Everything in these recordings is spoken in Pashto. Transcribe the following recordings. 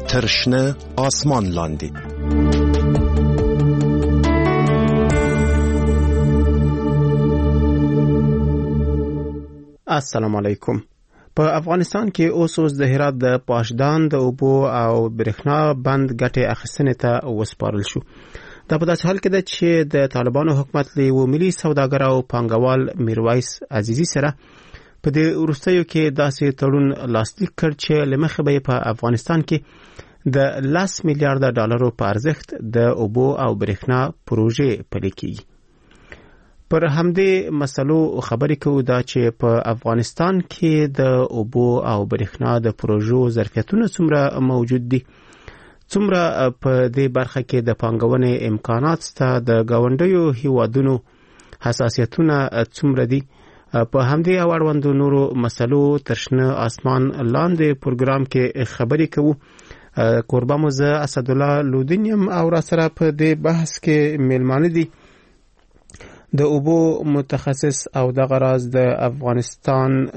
تر شنه آسمان لاندې. السلام علیکم. په افغانستان کې اوس د هرات د پاشدان د اوبو او برېښنا بند ګټې اخیستنې ته وسپارل شو. دا په داسې حال کې ده چې د طالبانو حکومت له یو ملي سوداګر او پانګوال میرویس عزیزي سره په دې وروستیو کې داسې تړون لاسلیک کړ چې له مخې به په افغانستان کې د 10 میلیارډ ډالرو په ارزښت د اوبو او برېښنا پروژې پلي کیږي. پر همدې مسلو خبرې کوو دا چې په افغانستان کې د اوبو او برېښنا د پروژو ظرفیتونه څومره موجود دي، څومره په دې برخه کې د پانګونې امکانات شته، د گاونډیو هیوادونو حساسیتونه څومره دي. په همدې او اړوندو نورو مسلو تر شنه آسمان لاندې پروګرام کې خبرې کوو. کوربه مو زه اسدالله لودینیم او را سره په دې بحث کې میلمانه دي د اوبو متخصص او د غراز د افغانستان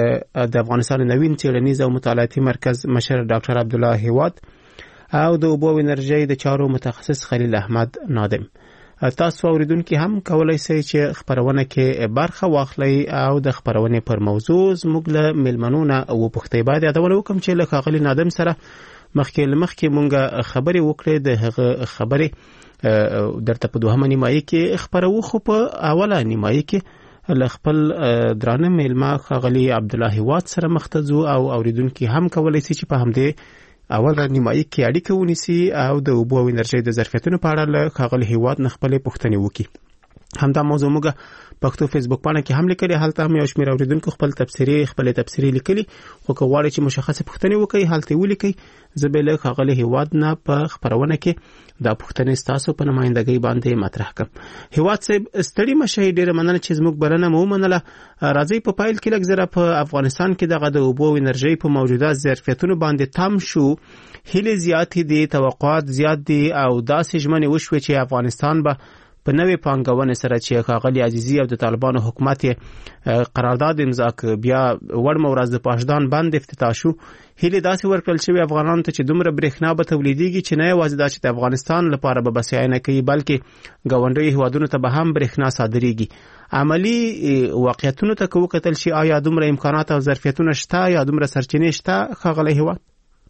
نوین څېړنیز او مطالعاتي مرکز مشر ډاکټر عبدالله هیواد او د اوبو او انرژۍ د چارو متخصص خلیل احمد نادم. تاسو اوریدونکو هم کولای شئ چې خبرونه کې برخه واخلئ او د خبرونه پر موضوع زموږ له میلمنونه او پوښتنې باید یادونه وکم چې له خلیل نادم سره مخکې مونږه خبرې وکړې. د هغه خبرې درته په دوهمه نیمایي کې خبرو، خو په اوله نیمایي کې له خپل درانه میلمه خغلی عبدالله هیواد سره مختزو او اوریدونکو هم کولای شي چې په همدې اوله نیمایي کې اړیکه ونیسي او د اوبو او انرژۍ د ظرفیتونو په اړه له خغلی هیواد نه خپل پوښتنې وکړي. همدا موضوع موږ پښتو فیسبوک باندې کې هم لیکلي، هلته هم یو شمېر اوریدونکو خپل تفسیري لیکلي، خو که غواړئ چې مشخصه پوښتنې وکړئ هلته ولیکئ. زه به له خغلی هیواد نه په خبرونه کې دا پوښتنې ستاسو په نمائندګۍ باندې مطرح کړم. هیواد صاحب ستړي مشه، ډېره مننه چې زموږ بلنه مو ومنله. راځئ په پایل کې لږ زره په افغانستان کې دغه د اوبو او انرژۍ په موجوده ظرفیتونو باندې تم شو. هیله زیاتې دي، توقعات زیات دي او داسې ژمنې وشوې چې افغانستان به په نوې پانګونې سره چې ښاغلي عزیزي او د طالبانو حکومت قرارداد امضا کړ، بیا وړمه ورځ د پاشدان بند افتتاح شو. هیله داسې ورکړل شوې افغانانو ته چې دومره برېښنا به تولیدېږي چې نه یوازې دا چې د افغانستان لپاره به بسیاینه کوي بلکې ګاونډیو هیوادونو ته به هم برېښنا صادرېږي. عملی واقعیتونو ته که وکتل شي آیا دومره امکانات او ظرفیتونه شته یا دومره سرچینې شته ښاغلی هیواد؟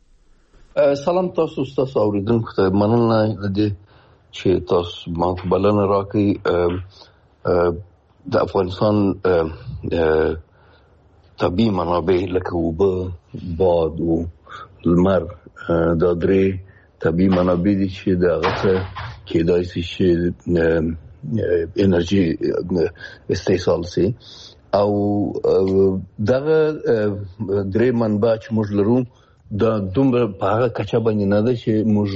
سلام تاسو اوریدونکو ته مننه دې چې تاسو ما بلنه راکړئ. د افغانستان طبیعي منابع لکه اوبه، باد او لمر دا درې طبیعي منابع دي چې د هغه څخه کېدای شي چې انرژي استحصال شي او دغه درې منبع چې موږ لرو دا دومره په هغه کچه باندې نه ده چې موږ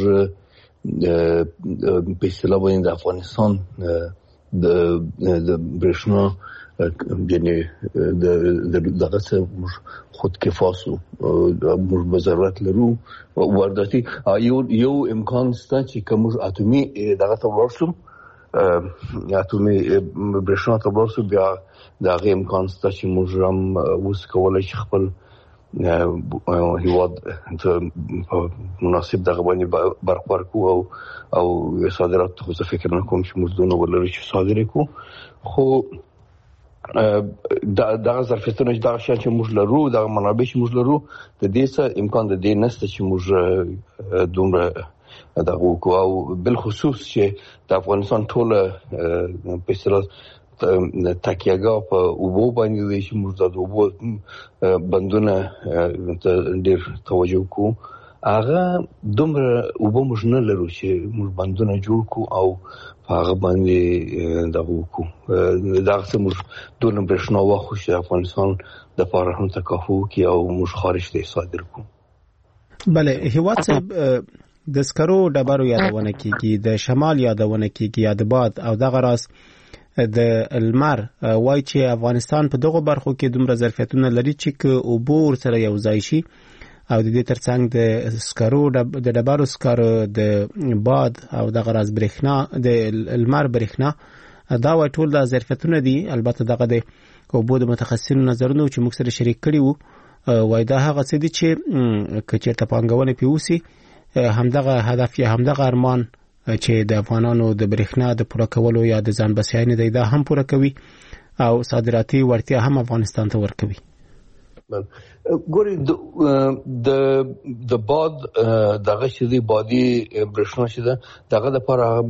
په اصطلاح باندې د افغانستان د برېښنا یعنی دغه څه موږ خود کفاسو موږ به ضرورت لرو وارداتي. یو امکان شته چې که موږ اتومي دغه ته ولاړ شو، اتومي برېښنا ته ولاړ شو، بیا د هغې امکان شته چې موږ هم اوس کولی چې خپل هیواد مناسب دغه باندې برق ورکو او صادرات خو زه فکر نه کوم چې موږ دونه ولرو چې صادر کړو. خو دغه ظرفیتونه دغه شیان چې موږ لرو، دغه منابع چې موږ لرو، د دې څه امکان د دې نشته چې موږ دومره دغه وکړو. او بالخصوص چې د افغانستان ټوله په اصطلاح تکیهګاه په اوبو باندې دی چې موږ د اوبو بندونه ډېر توجه کوو. هغه دومره اوبه موږ نه لرو چې موږ بندونه جوړ کړو او په هغه باندې دغه وکړو. دغه څه موږ دونه برېښنا واخلو چې افغانستان دپاره هم تکافو وکړي او موږ خارج ته صادر کړو. بله هیواد صاحب، د سکرو ډبرو یادونه کیږي، د شمال یادونه کیږي یا د باد او دغه راز د لمر. وای چې افغانستان په دغه برخو کې دومره ظرفیتونه لري چې که اوبه ورسره یو ځای شي او د دې ترڅنګ د سکرو د ډبرو سکرو، د باد او دغه راز برېښنا، د لمر برېښنا، دا وای ټول د ظرفیتونه دي. البته دغه د اوبو د متخصصینو نظرونه چې موږ سره شریک کړي وو، وای دا هغه څه دي چې که چېرته پانګونه پې وسي همدغه هدف یا همدغه ارمان چې د افغانانو د برېښنا د پوره کولو یا د ځان بسیاینې دی دا هم پوره کوي او صادراتي وړتیا هم افغانستان ته ورکوي. ګوري د باد دغه چې دی بادي برېښنا چې ده دغه لپاره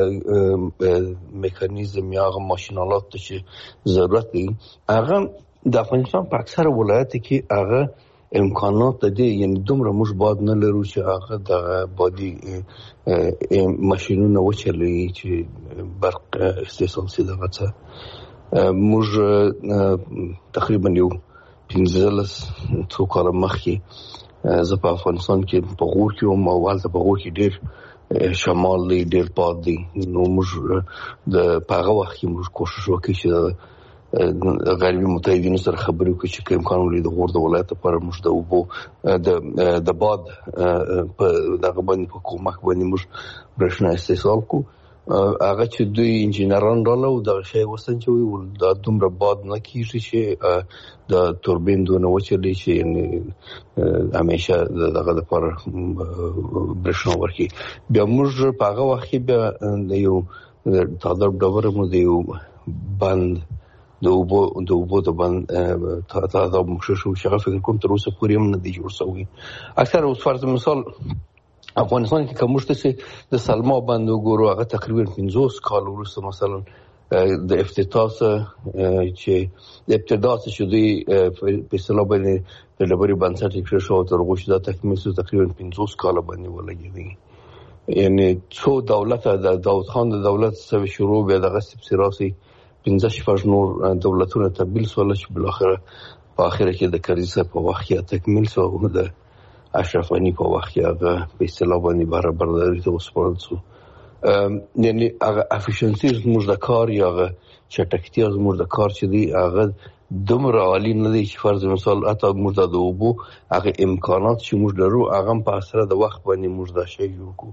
میکانیزم یا هغه ماشینالات چې ضرورت دی هغه د افغانستان په اکثره ولایت کې هغه امکانات دي، یعنی دومره موږ باد نه لرو چې هغه د بادي ماشینونه وچلوي چې برق استحصال سي. دغه څه موږ تقریبا یو 15 څو کاله مخکې زه په افغانستان کې په غور کې وم او هلته په غور کې ډېر شمال دی، ډېر باد دی. نو موږ په هغه وخت کې موږ کوشش وکړو چې غربي متحدینو سره خبرې وکړو چې امکان ولري د غور د ولایت لپاره موږ د اوبو د باد په دغه باندې په کومک باندې موږ برېښنا استحصال کړو. هغه چې دوی انجینران رااله دغه شی وسنجوي دا دومره باد نه کېږي چې د توربین دونه وچلي چې همیشه دغه لپاره برېښنا ورکړي. بیا موږ په هغه وخت کې بیا د یو تاداب ډبره مو د یو بند د اوبو د بند تاداب موږ شو چې هغه فکر کوم تر اوسه پورې هم نه دی جوړ شوی. اکثره اوس فرض مثال افغانستان کې کوم چې د سلما بند وګورو هغه تقریبا 50 کال وروسته مثلا د افتتاح چې د ابتدا چې دوی په اصطلاح باندې د ډبرې بنسټ کې شو تر هغه چې دا تکمیل شو تقریبا 50 کال باندې ولګېدی. یعنی څو دولت د داود خان د دولت سره شروع بیا دغه سپسراسي 15 نور دولتونه تبدیل شول چې بل اخر په اخر کې د کرزي په وخت کې تکمیل شو. د اشرف غنی په وخت کې هغه په اصطلاح باندې برابرداري ته وسپارل شو. یعنی هغه افیشنسي زموږ د کار یا هغه چټکتیا زموږ د کار چې دی هغه دومره عالی نه دی چې فرض مثال حتی موږ د اوبو هغه امکانات چې موږ لرو هغه په اسره د وخت باندې موږ دا شی جوړ کړو.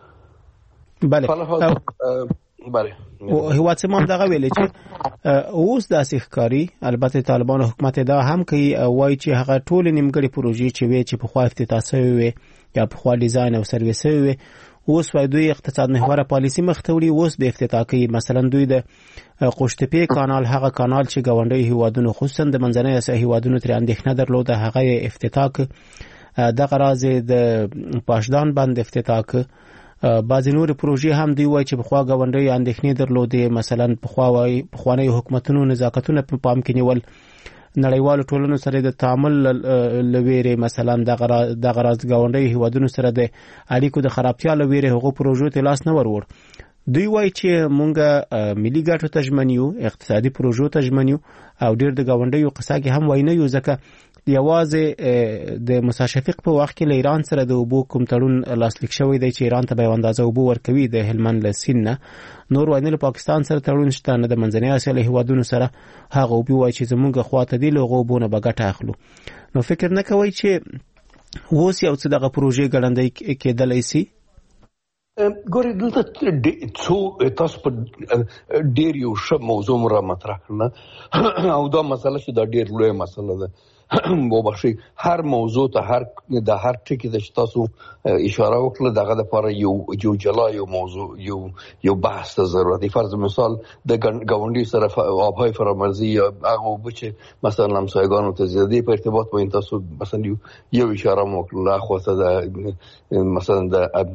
بله هیواد سیمان دغه ویلې چې اوس داسې ښکاري البته طالبانو حکومت دا هم کوي وایي چې هغه ټول نیمګړي پروژې چې وي چې پخوا افتتاح شوې وي یا پخوا ډیزاین او سرویس شوې وي اوس وایي دوی اقتصاد محوره پالیسي مخ ته وړي اوس به افتتاح کوي. مثلا دوی د قوشتېپې کانال هغه کانال چې ګاونډي هیوادونو خصوصا د منځنۍ اسیا هیوادونو ترې اندېښنه درلوده هغه افتتاح دغه راز د پاشدان بند افتتاح بعضی نور پروژې هم دی وای چې بخوا غونډي اندېښنې درلودې مثلا بخوانی حکومتونو نزاکتونه په پام کې نیول نړیوالو ټولنو سره د تعامل لویره مثلا د غراز غونډي هیوادونو سره د اړیکو د خرابتیا لویره هغه پروژو ته لاس نه ورور. دوی وای چې مونږه ملي ګټو تجمنیو اقتصادي پروژو تجمنیو او ډیر د غونډي قصه کې هم وای نه یو ځکه یوازې د موسی شفیق په وخت کې ایران سره د اوبو کوم تړون لاسلیک شوی دی چې ایران ته به اندازه اوبو ورکوي د هلمند له سیند نه. نور وایي له پاکستان سره تړون شته نه د منځنۍ اسیا له هیوادونو سره هغه اوبو وایي چې زمونږ خواته دی له اوبونه به ګټه اخلو. نو فکر نه کوي چې اوس یو څه دغه پروژې ګړندۍ کېدلی سي. ګورې دلته څو تاسو په ډېر یو ښه موضوع را مطرح کړله او دا مسله چې دا ډېر لویه مسله ده وبخښئ هر موضوع ته د هر ټکي ته چې تاسو اشاره وکړه دغه لپاره یو جلا یو موضوع یو بحث ته ضرورت دی. فرض مثال د ګاونډي سره آبهای فرامرزي یا هغه اوبه چې مثلا همسایګانو ته زیاتې په ارتباط باندې تاسو مثلا یو اشاره مو وکړله خواته مثلا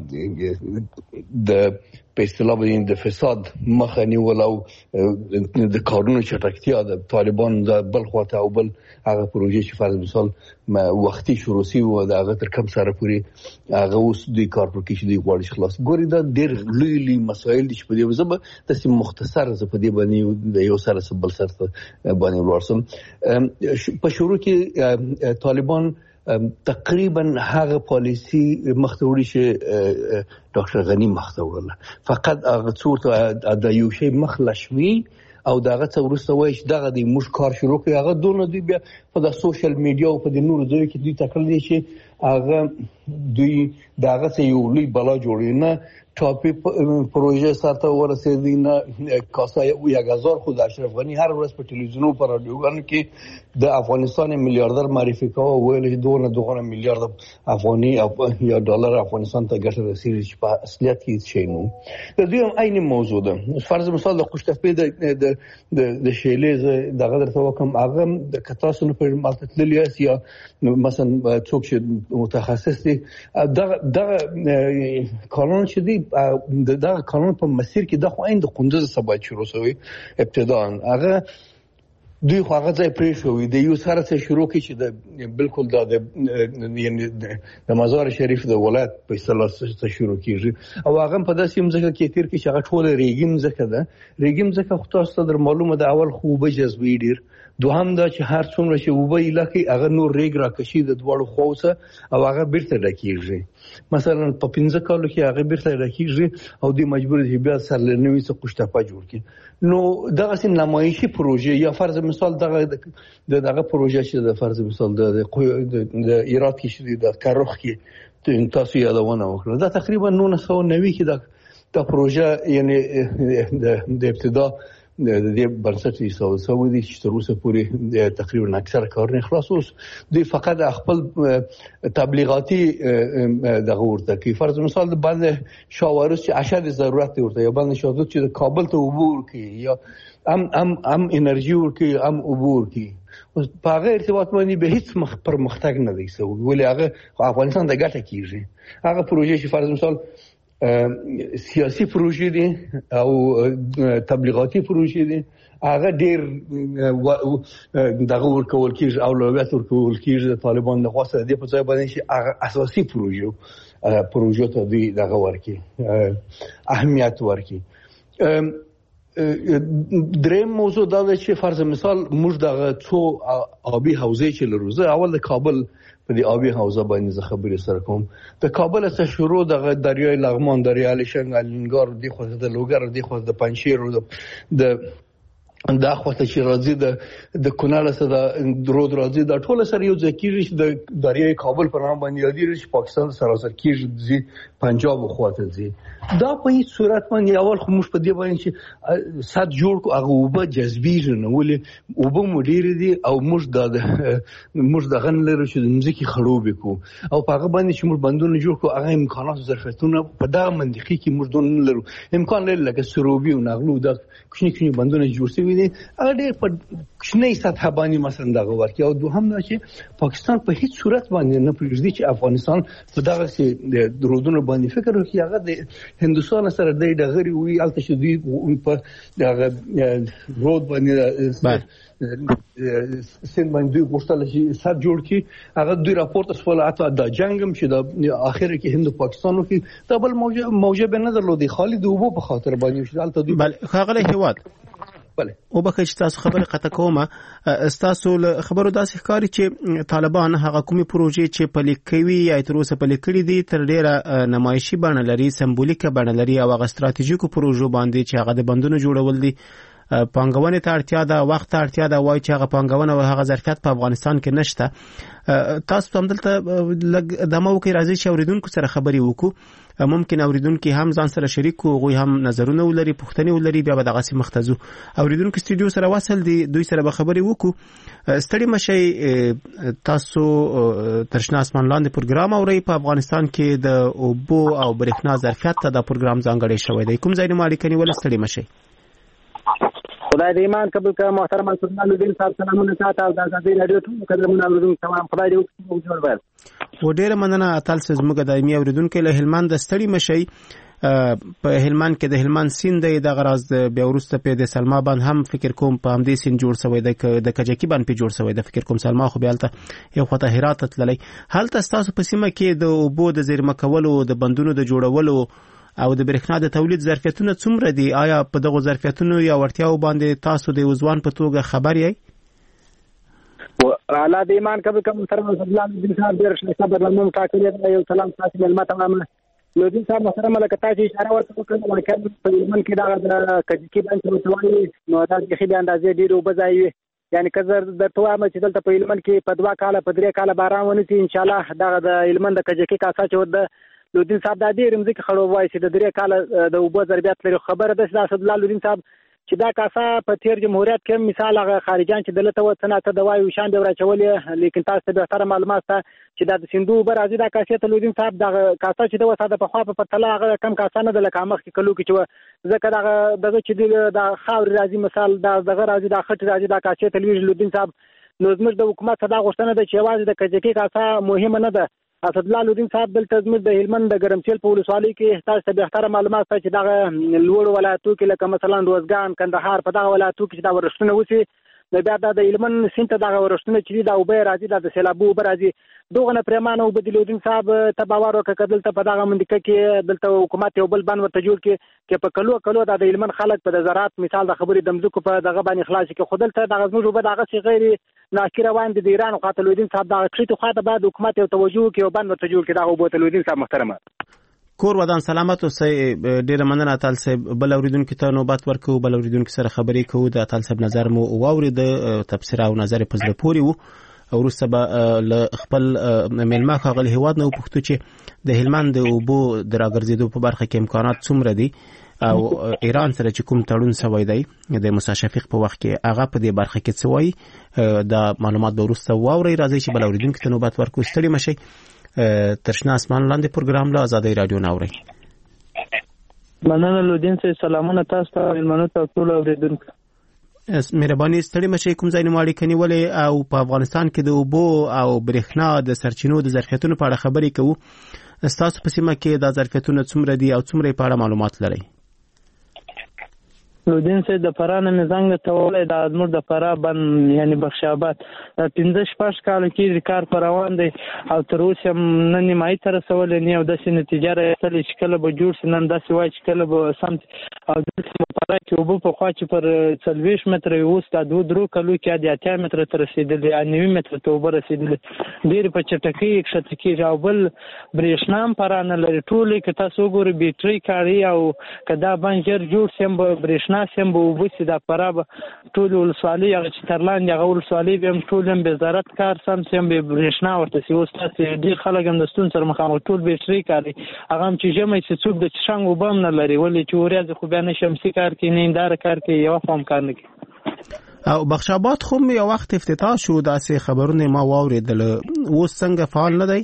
د په اصطلاح باندې د فساد مخه نیول او د کارونو چټکتیا د طالبان د بل خواته او بل هغه پروژې چې فرض مثال وختي شروع شي او د هغه تر کم سره پوری هغه اوس د کار پر کې چې دی غواړي خلاص. ګوري دا ډېر لوی مسایل دي چې په دې وزبه تاسو مختصر ز په دې باندې د یو سره بل سره باندې ورسم. په شروع کې طالبان تقریبا هغه پالیسی مختوری چې ډاکټر غنی مختوره فقط هغه څورته د یو شی مخلشوي او دغه څورسته وای چې دغه د موږ کار شروع کړي هغه دونه دی بیا په د سوشل میډیا او په د نورو ځایو کې دوی تکل دي چې هغه دوی دغه څه یو لوی بلا جوړي نه ټاپي پروژه ساته ورسېدي نه کاسا یو 1000 خو د اشرف غنی هر ورځ په ټلویزیونو پر رادیوګانو کې د افغانستان میلیاردر معرفي کوي ویل چې 2 میلیارډ افغاني یا ډالر افغانستان ته ګټه رسیدي چې په اصلیت کې شي نو د دوی هم عین موضوع ده فرض مثال د قشتفې د شیلې دغه درته وکم هغه د کتاسو په مالتتللی یا مثلا څوک چې متخصص دي دغه قانون چې دی دا قانون په مسیر کې د خو عین د قندوز سبا شروع شوی ابتداء هغه دوی خو هغه ځای پرې شوی د یو سره څخه شروع کی چې د بالکل د یعنی د مزار شریف د ولایت په اصطلاح څخه شروع کیږي او هغه په داسې مزه کې تیر کې چې هغه ټول ریګیم ځکه ده ریګیم ځکه خو تاسو در معلومه د اول خوبه جذبي ډیر دوهم دا چې هر څومره چې وبې علاقې هغه نور ریګ راکشي د دوړو خوسه او هغه بیرته ډکیږي مثلا په 15 کالو کې هغه بیرته ډکیږي او د مجبور دي بیا سرلنوي څخه قشتپا جوړ کړي نو دغه سین نمایشي پروژه یا فرض مثال دغه پروژه چې د فرض مثال د ایراد کې شې د کاروخ کې تاسو یادونه وکړه دا تقریبا 1990 کې دا پروژه یعنی د ابتدا د دې بنسټ یې سوي دي چې تر اوسه پورې تقریبا اکثر کارونه خلاص اوس دوی فقط خپل تبلیغاتي دغه ورته کوي فرض مثال د باندې شاورس چې اشد ضرورت ورته یا باندې شاوت چې کابل ته عبور کوي یا ام انرژي ورکي ام عبور کوي اوس په هغه ارتباط باندې به هیڅ پرمختګ نه دی سوي ولې هغه افغانستان د ګټه کیږي هغه پروژه چې فرض مثال سیاسی پروژې دي او تبلیغاتي پروژې دي هغه ډیر دغه ورکول کیږي اولویت ورکول کیږي د طالبان د خاصه د په ځای باندې چې هغه اساسي پروژو ته دی دغه ورکي اهمیت ورکي دریم موضوع دا چې فرض مثال موږ دغه څو آبي حوزې چې لرو اول د کابل په دې آبي حوزه باندې خبرې سره کوم د کابل څخه شروع د دریای لغمان دریای الشنګ الینګار دی خو د لوګر دی خو د پنځشیر د دا خواته چې راځي د کونړ سره د رود راځي د ټوله سره یو ځکه چې د دریای کابل په نام باندې یادېږي چې پاکستان سراسر کېږي پنجاب خواته ځي دا په هیڅ صورت باندې اول خو موږ په دې باندې چې سات جوړ کو هغه وبه جذبي نه ولې وبه مدیر دي او موږ د غن لري چې د مځکي خړوب کو او په هغه باندې چې موږ بندونه جوړ کو هغه امکانات ظرفیتونه په دا منطقي کې موږ دون لرو امکان لري لکه سروبي او نغلو د کوچني بندونه جوړ شوي دي اړ په کوچني سطح باندې مثلا دغه ورکی او دوهم دا چې پاکستان په هیڅ صورت باندې نه پریږدي چې افغانستان په دغه سي درودونو باندې فکر وکړي هغه د هندوستان سره د ډغري وی الته چې دوی په دغه رود باندې سین باندې غوښتل چې سر جوړ کی هغه دوی راپورټ سوال اته د جنگم چې د اخر کې هند پاکستانو کې د بل موجه به نظر لودي خالد وبو په خاطر باندې چې الته دوی بل خاغله هواد او به چې تاسو خبره قطع کومه تاسو خبرو داسې ښکاري چې طالبان هغه کومي پروژې چې په لیکوي یا تر اوسه په لیکلي دي تر ډیره نمایشي بڼه لري سمبولیکه بڼه لري او هغه ستراتیژیکو پروژو باندې چې هغه د بندونو جوړول دي پانګونې ته اړتیا ده وخت ته اړتیا ده وای چې هغه پانګونه او هغه ظرفیت په افغانستان کې نشته تاسو هم دلته دمو کې راځي چې اوریدونکو سره خبري وکړو ممکن اوریدونکو هم ځان سره شریک وي هم نظرونه ولري پوښتنه ولري بیا به دغه سي مختزو اوریدونکو استودیو سره وصل دي دوی سره به خبري وکړو ستړي مشي تاسو ترشنا اسمان لاندې پروګرام اوري په افغانستان کې د اوبو او برېښنا ظرفیت ته د پروګرام ځانګړی شوی دی کوم ځای نه مالکني ول ستړي مشي خدای دې ایمان قبول کړه محترم سلطان الدین صاحب سلامونه تاسو او د ازادي رادیو ټول قدرمن اوریدونکو تمام خدای دې وکړي جوړ بل و ډېر مننه اتل سزمګه دایمي اوریدونکو له هلمند د ستړي مشي په هلمند کې د هلمند سیند د غراز بیا ورسته په د سلما باندې هم فکر کوم په همدې سیند جوړ شوی د کجکی باندې په جوړ شوی د فکر کوم سلما خو بیالته یو خطه هرات تللی هلته تاسو په سیمه کې د اوبو د زیرمه کولو د بندونو د جوړولو او د برېښنا د تولید ظرفیتونه څومره دي آیا په دغه ظرفیتونو یا ورتیاو باندې تاسو د وزوان په توګه خبر یې و اعلی د ایمان کبه کوم سره الله دې صاحب ډیر ښه خبر لمم تاکید یو سلام تاسو ملما تمام نو دې صاحب محترم لکه تاسو اشاره ورته وکړه ولکه په یمن کې دا د کجکی باندې توایي نو دا د خې اندازې ډیرو بځایي یعنی که درته وایم چې دلته په هلمند کې په 2 کاله په 3 کاله باران ونیسي انشاءالله دغه د هلمند د کجکي کاسا چې د لودین صاحب د ډېرې مځکې خړوبوي چې د 3 کاله د اوبو ضربیات لري. خبره ده چې د اسدالله لودین صاحب چې دا کاسا په تیر جمهوریت کې مثال هغه خارجان چې دلته و څنګه د وایو شان به راچولې، لیکن تاسو ته به تر معلومات چې د سیندو بر ازي د کاسې ته لودین صاحب د کاسا چې د وساده په خوا په پرتله هغه کم کاسا نه د لکه مخ کې کلو کې چې ځکه دغه چې د خاور راځي مثال دغه راځي د خټ راځي د کاسې ته لودین صاحب نو زموږ د حکومت صدا غوښتنه ده چې یوازې د کجکي کاسا مهمه نه ده. اسدالله لودین صاحب دلته زموږ د هلمند د ګرمسیل په ولسوالۍ کې تاسو ته بهتره معلومات شته چې دغه لوړ ولایتو کې لکه مثلا روزګان، کندهار په دغه ولایتو کې چې دا ورښتونه وشي نو بیا د هلمند سیند ته دغه ورښتونه چې دا اوبه راځي د سیلابو اوبه راځي دغه نه پرېمانه اوبه د لودین صاحب ته باور وکړه که دلته په دغه منطقه کې دلته حکومت یو بل بند ورته جوړ کړي په کلو د هلمند خلک په د زراعت مثال د خبرې د مځکو په دغه باندې خلاص کړي، خو دلته دغه زموږ اوبه دغسې غیر ناکي روان دي د ایران خواته. لودین صاحب دغه کښتې خواته باید حکومت یو توجه وکړي یو بند ورته جوړ کړي دغه اوبو ته. لودین صاحب محترمه کور ودان سلامت اوسئ. ډیره مننه اتل صاحب. بل اوریدونکو ته نوبت ورکوو، بل اوریدونکو سره خبرې کوو. د اتل صاحب نظر مو واورید، تبصره او نظر په زړه پورې وو. وروسته به له خپل میلمه ښاغلي هیواد نه وپوښتو چې د هلمند د اوبو د راګرځېدو په برخه کې امکانات څومره دي او ایران سره چې کوم تړون شوی دی د موسی شفیق په وخت کې هغه په دې برخه کې څه وایي. د معلومات به وروسته واورئ. راځئ چې بل اوریدونکو ته نوبت ورکوو. ستړي مه شئ. ترشنا اسمان لاندې پروګرام له آزادۍ رادیو نه اورئ. مننه لودین صاحب، سلامونه تاسو ته مېلمنو ته ټول اوریدونکو. مهرباني ستړي مه شئ. کوم ځای نه مو اړیکه نیولې او په افغانستان کې د اوبو او برېښنا د سرچینو د ظرفیتونو په اړه خبرې کوو. ستاسو په سیمه کې دا ظرفیتونه څومره دي او څومره په اړه معلومات لرئ؟ لودین صاحب د فراه نه زنګ ته ولې د ازمر د فراه بند یعنی بخش آباد 15 کال کې کار پر روان دی او تر اوسه نه نیمایي تر رسولې نه او د نتیجه راځي چې کله به جوړ سنن داسې وای چې کله به سم او د فراه کې وبو په خوا چې پر 40 متر اوس د 2 کلو کې د 80 متر تر رسیدلی، 90 متر ته وبر رسیدلی. ډیر په چټکی ښتکی او بل برېښنا پرانه لري ټولې کې تاسو ګوري بیټری کاری او کدا بنجر جوړ سم برېښنا سم به وبسي د فراه ټول ولسوالۍ هغه چې ترلاندې هغه ولسوالۍ به هم ټول هم وزارت کار سم به برېښنا ورته سی اوس تاسې ډېر خلک هم د ستونزې سره مخامخ ټول بیټرۍ کاري هغه هم چې ژمی چې څوک د چشنګ اوبه هم نه لري ولې چې ورځې خو بیا نه شمسي کار کوي نه هنداره کار کوي یوه خوا هم کار نه کوي. او بخش آباد خو یو وخت افتتاح شو داسې خبرونه ما واورېدل، اوس څنګه فعال نه دی؟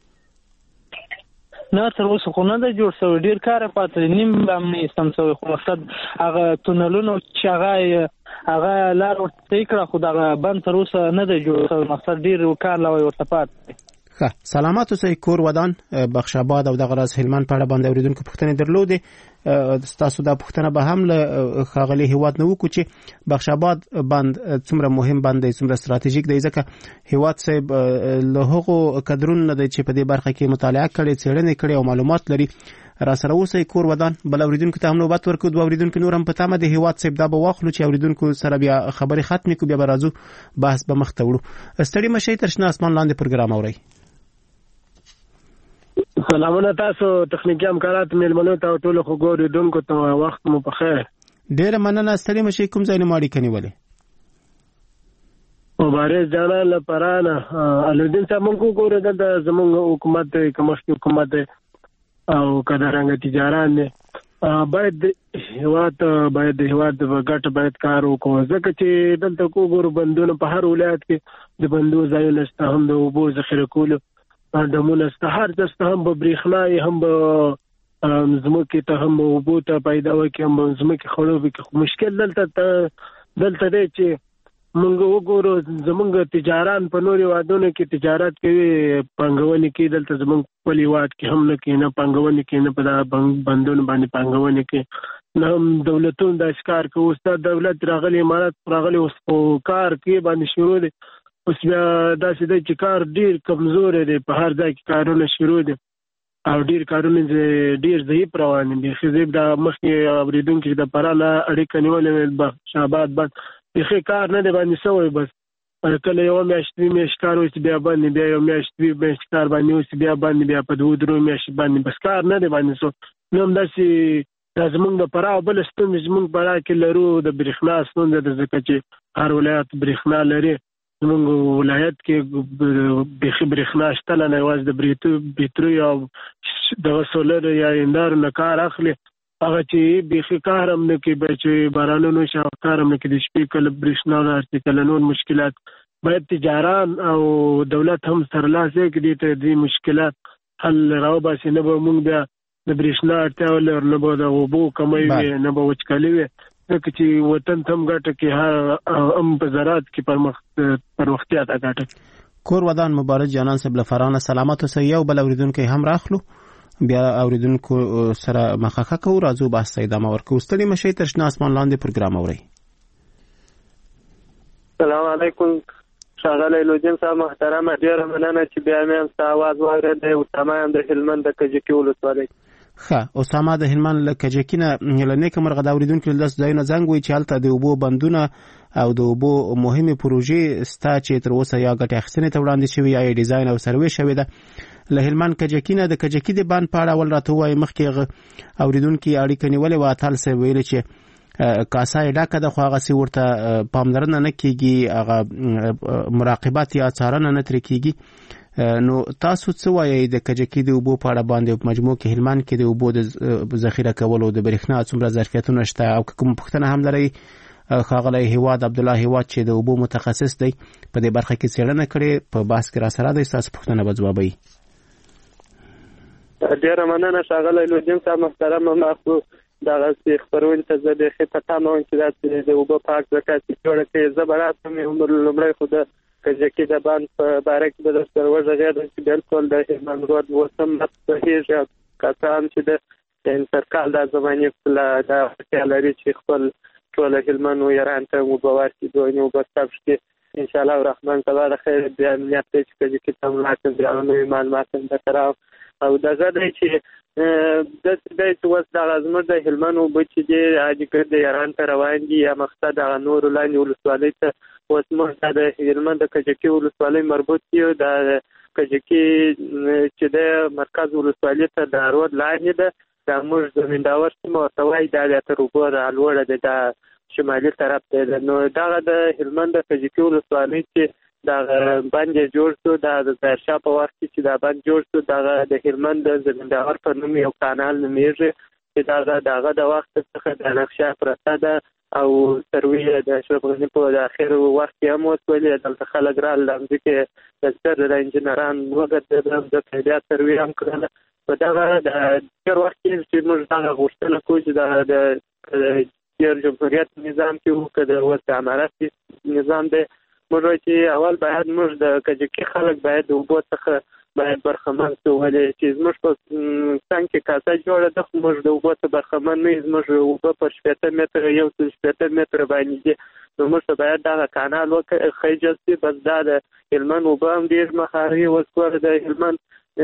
نه تر اوسه خو نه ده جوړ شوی، ډېر کار پاتې نیم هم نه ایستم شوی، خو مقصد هغه تونلونه چې هغه لار ورته صحیح کړه خو دغه بند تر اوسه نه دی جوړ شوی، مقصد ډېر کار لا ورته پاتې دی. سلامات اوسئ. کور ودان بخش آباد او دغه راز هلمند په اړه باندې اوریدونکو پوښتنې درلودې. ستاسو دا پوښتنه به هم له ښاغلي هیواد نه وکړو چې بخش آباد بند څومره مهم بند دی، څومره ستراتیژیک دی، ځکه هیواد صاحب له هغو کدرونو نه دی چې په دې برخه کې مطالعه کړې، څېړنې کړې او معلومات لري. را سره اوسئ. کور ودان. بل اوریدونکو ته هم نوبت ورکړو. دوه اوریدونکو نور هم په تمه د هیواد صاحب دا به واخلو چې اوریدونکو سره بیا خبرې ختمې کړو، بیا به راځو بحث به مخ ته وړو. ستړي مه شئ. تر شنه اسمان لاندې پروګرام اورئ. سلامونه تاسو تخنیکی همکارات مېلمنو ته او ټولو خوږو اوریدونکو ته وخت مو په خیر. ډېره مننه. ستړي مه شئ. کوم ځای نه مو اړیکه نیولې؟ مبارز جانان له فراه نه. الودین صاحب موږ وګورو دلته زموږ حکومت دی که مخکې حکومت دی او که د رنګه تجاران دی باید د هېواد ګټه باید کار وکړو، ځکه چې دلته وګورو بندونه په هر ولایت کې د بندو ځایونه شته، هم د اوبو ذخیره کولو ډمونه شته، هر څه شته، هم به برېښنا هم به ځمکې ته هم به اوبو ته پیدا وکړي، هم به ځمکې خړوبې کړي. خو مشکل دلته دی چې موږ وګورو زموږ تجاران په نورو هېوادونو کې تجارت کوي، پانګونې کوي، دلته زموږ خپل هېواد کې هم نه کوي، نه پانګونې کوي، نه په دغه بندونو باندې پانګونې کوي، نه هم دولتونه داسې کار کوي. اوس دا دولت راغلی، امارات راغلی، اوس خو کار کوي باندې شروع دی. اوس بیا داسې دی چې کار ډېر کمزوری دی، په هر ځای کې کارونه شروع دي او ډېر کارونه ډېر ضعیف روان دي. ضعیف دا مخکې اورېدونکي د فراه نه اړیکه نیولې بخش آباد بند بیخي کار نه دی باندې شوی، بس کله یوه میاشت دوې میاشت کار وشي بیا بند، بیا یو میاشت دوې میاشت کار باندې وشي بیا بند، بیا په 2-3 میاشتې باندې بس کار نه دی باندې شو. نو همداسې دا زمونږ د فراه بل ستونزې زمونږ فراه کې لرو د برېښنا ستونزه ده، ځکه چې هر ولایت برېښنا لري. زمونږ ولایت کې بیخي برېښنا شته نه، یوازې د بیټرۍ او دغه سولر یا هندارو نه کار اخلي. هغه چې بیخي کار هم نه کوي، چې بارانونو شي کار هم نه کوي، د شپې کله برېښنا راشي کله نور مشکلات. باید تجاران او دولت هم سرلاس کړي ته دې مشکلات حل راوباسي، نه به موږ بیا د برېښنا اړتیا ولرو، نه به د اوبو کمی وي، نه به وچکالي وي، ځکه چې وطن ته هم ګټه کې هم په زراعت کې پرمختیا ته ګټه. کور ودان مبارک جانان صاحب له فرانه سلامت اوسئ. یو بل اوریدونکو هم راخلو، بیا اوریدونکو سره مخه کوو، راځو بحث ته ادامه ورکوو. ستړي مشئ، تر شنه اسمان لاندې پروګرام اورئ. السلام علیکم ښاغلی لودین صاحب محترمه، ډېره مننه چې بیا مې هم ستا اواز واورېدی. اسامه یم د هلمند د کجکي ولسوالۍ. ښه، اسامه د هلمند له کجکي نه له نیکه مرغه د اوریدونکو له داسې ځایونو زنګ وایي چې هلته د اوبو بندونه او د اوبو مهمې پروژې سته چې تر اوسه یا ګټې اخیستنې ته وړاندې شوي یا ډیزاین او سروې شوې ده. له هلمند کجکي نه د کجکي د بند په اړه اول راته ووایي. مخکې اوریدونکي اړیکه نیولې وه، اتل صاحب ویلي چې کاسه یې ډکه ده، خو هغسې ورته پاملرنه نه کېږي، هغه مراقبت یا څارنه نه ترې کېږي. نو تاسو څه وایئ د کجکي د اوبو په اړه باندې؟ په مجموع کې هلمند کې د اوبو د ذخیره کولو د برېښنا څومره ظرفیتونه شته، او که کوم پوښتنه هم لرئ ښاغلی هیواد عبدالله هیواد چې د اوبو متخصص دی په دې برخه کې څېړنه کړې، په بحث کې راسره دی، ستاسو پوښتنه به ځوابوي. ډېره مننه ښاغلی لودین صاحب محترمه. ما خو دغسې خپرونې ته زه بیخي په تمه وم چې داسې د اوبه پاک زکات جوړه کړې. زه به راسم لومړی خو د کجکي د بند په باره کې به در سره وغږېدم چې بلکل د هلمند رود اوس هم نه پوهېږي، او کسان چې د سرکال دا زمانې دا اړتیا لري چې خپل ټوله هلمند و ایران ته اوبه ورکړي، دوی اوبه ثبت کړي. انشاءالله الرحمن سبا د خیر بیا امنیت دی چې کجکي ته هم لاړ بیا نوي معلومات هم درته او دغه دی چې داسې دی چې اوس دغه زموږ د هلمند اوبه چې دي حاجي د ایران ته روان دي، یا مقصد دغه نورو لاندې ولسوالۍ ته. اوس موږ د هلمند د کجکي ولسوالۍ مربوط یو، د کجکي چې د مرکز ولسوالۍ ته د رود لاندې ده، دا موږ زمینداور سیمه ورته وایي، دا بیا تر اوبو رالوړه ده، دا شمالي طرف ته. نو دغه د هلمند د کجکي ولسوالۍ چې دا بند جوړ شو، دا د ظاهرشاه په وخت کې چې دا بند جوړ شو، دغه د هلمند د زمینداور په نوم یو کانال نومیږي، چې دغه د وخت څخه د نقشه پرته ده، او سروې د اشرف غني په اخر وخت کې هم وسولې دلته خلک رال د ځمکې د ستر د انجنیران وګرځېدل، د پیدا سروې هم کړله. په دغه د تېر وخت کې چې موږ دغه غوښتنه کوو چې د تېر جمهوریت نظام کې وو، که د اوس د امارت نظام دی، موږ وایو چې اول باید موږ د کجکي خلک باید د اوبو څخه باید برخمن شو، ولې چې زموږ په څنګ کې کاسه جوړه ده، خو موږ د اوبو څخه برخمن نه یو. زموږ اوبه پر 60 متره 160 متره باندې دي، نو موږ ته باید دغه کانال وخیجل شي. بس دا د هلمند اوبه هم ډېر مخاري وسوره د هلمند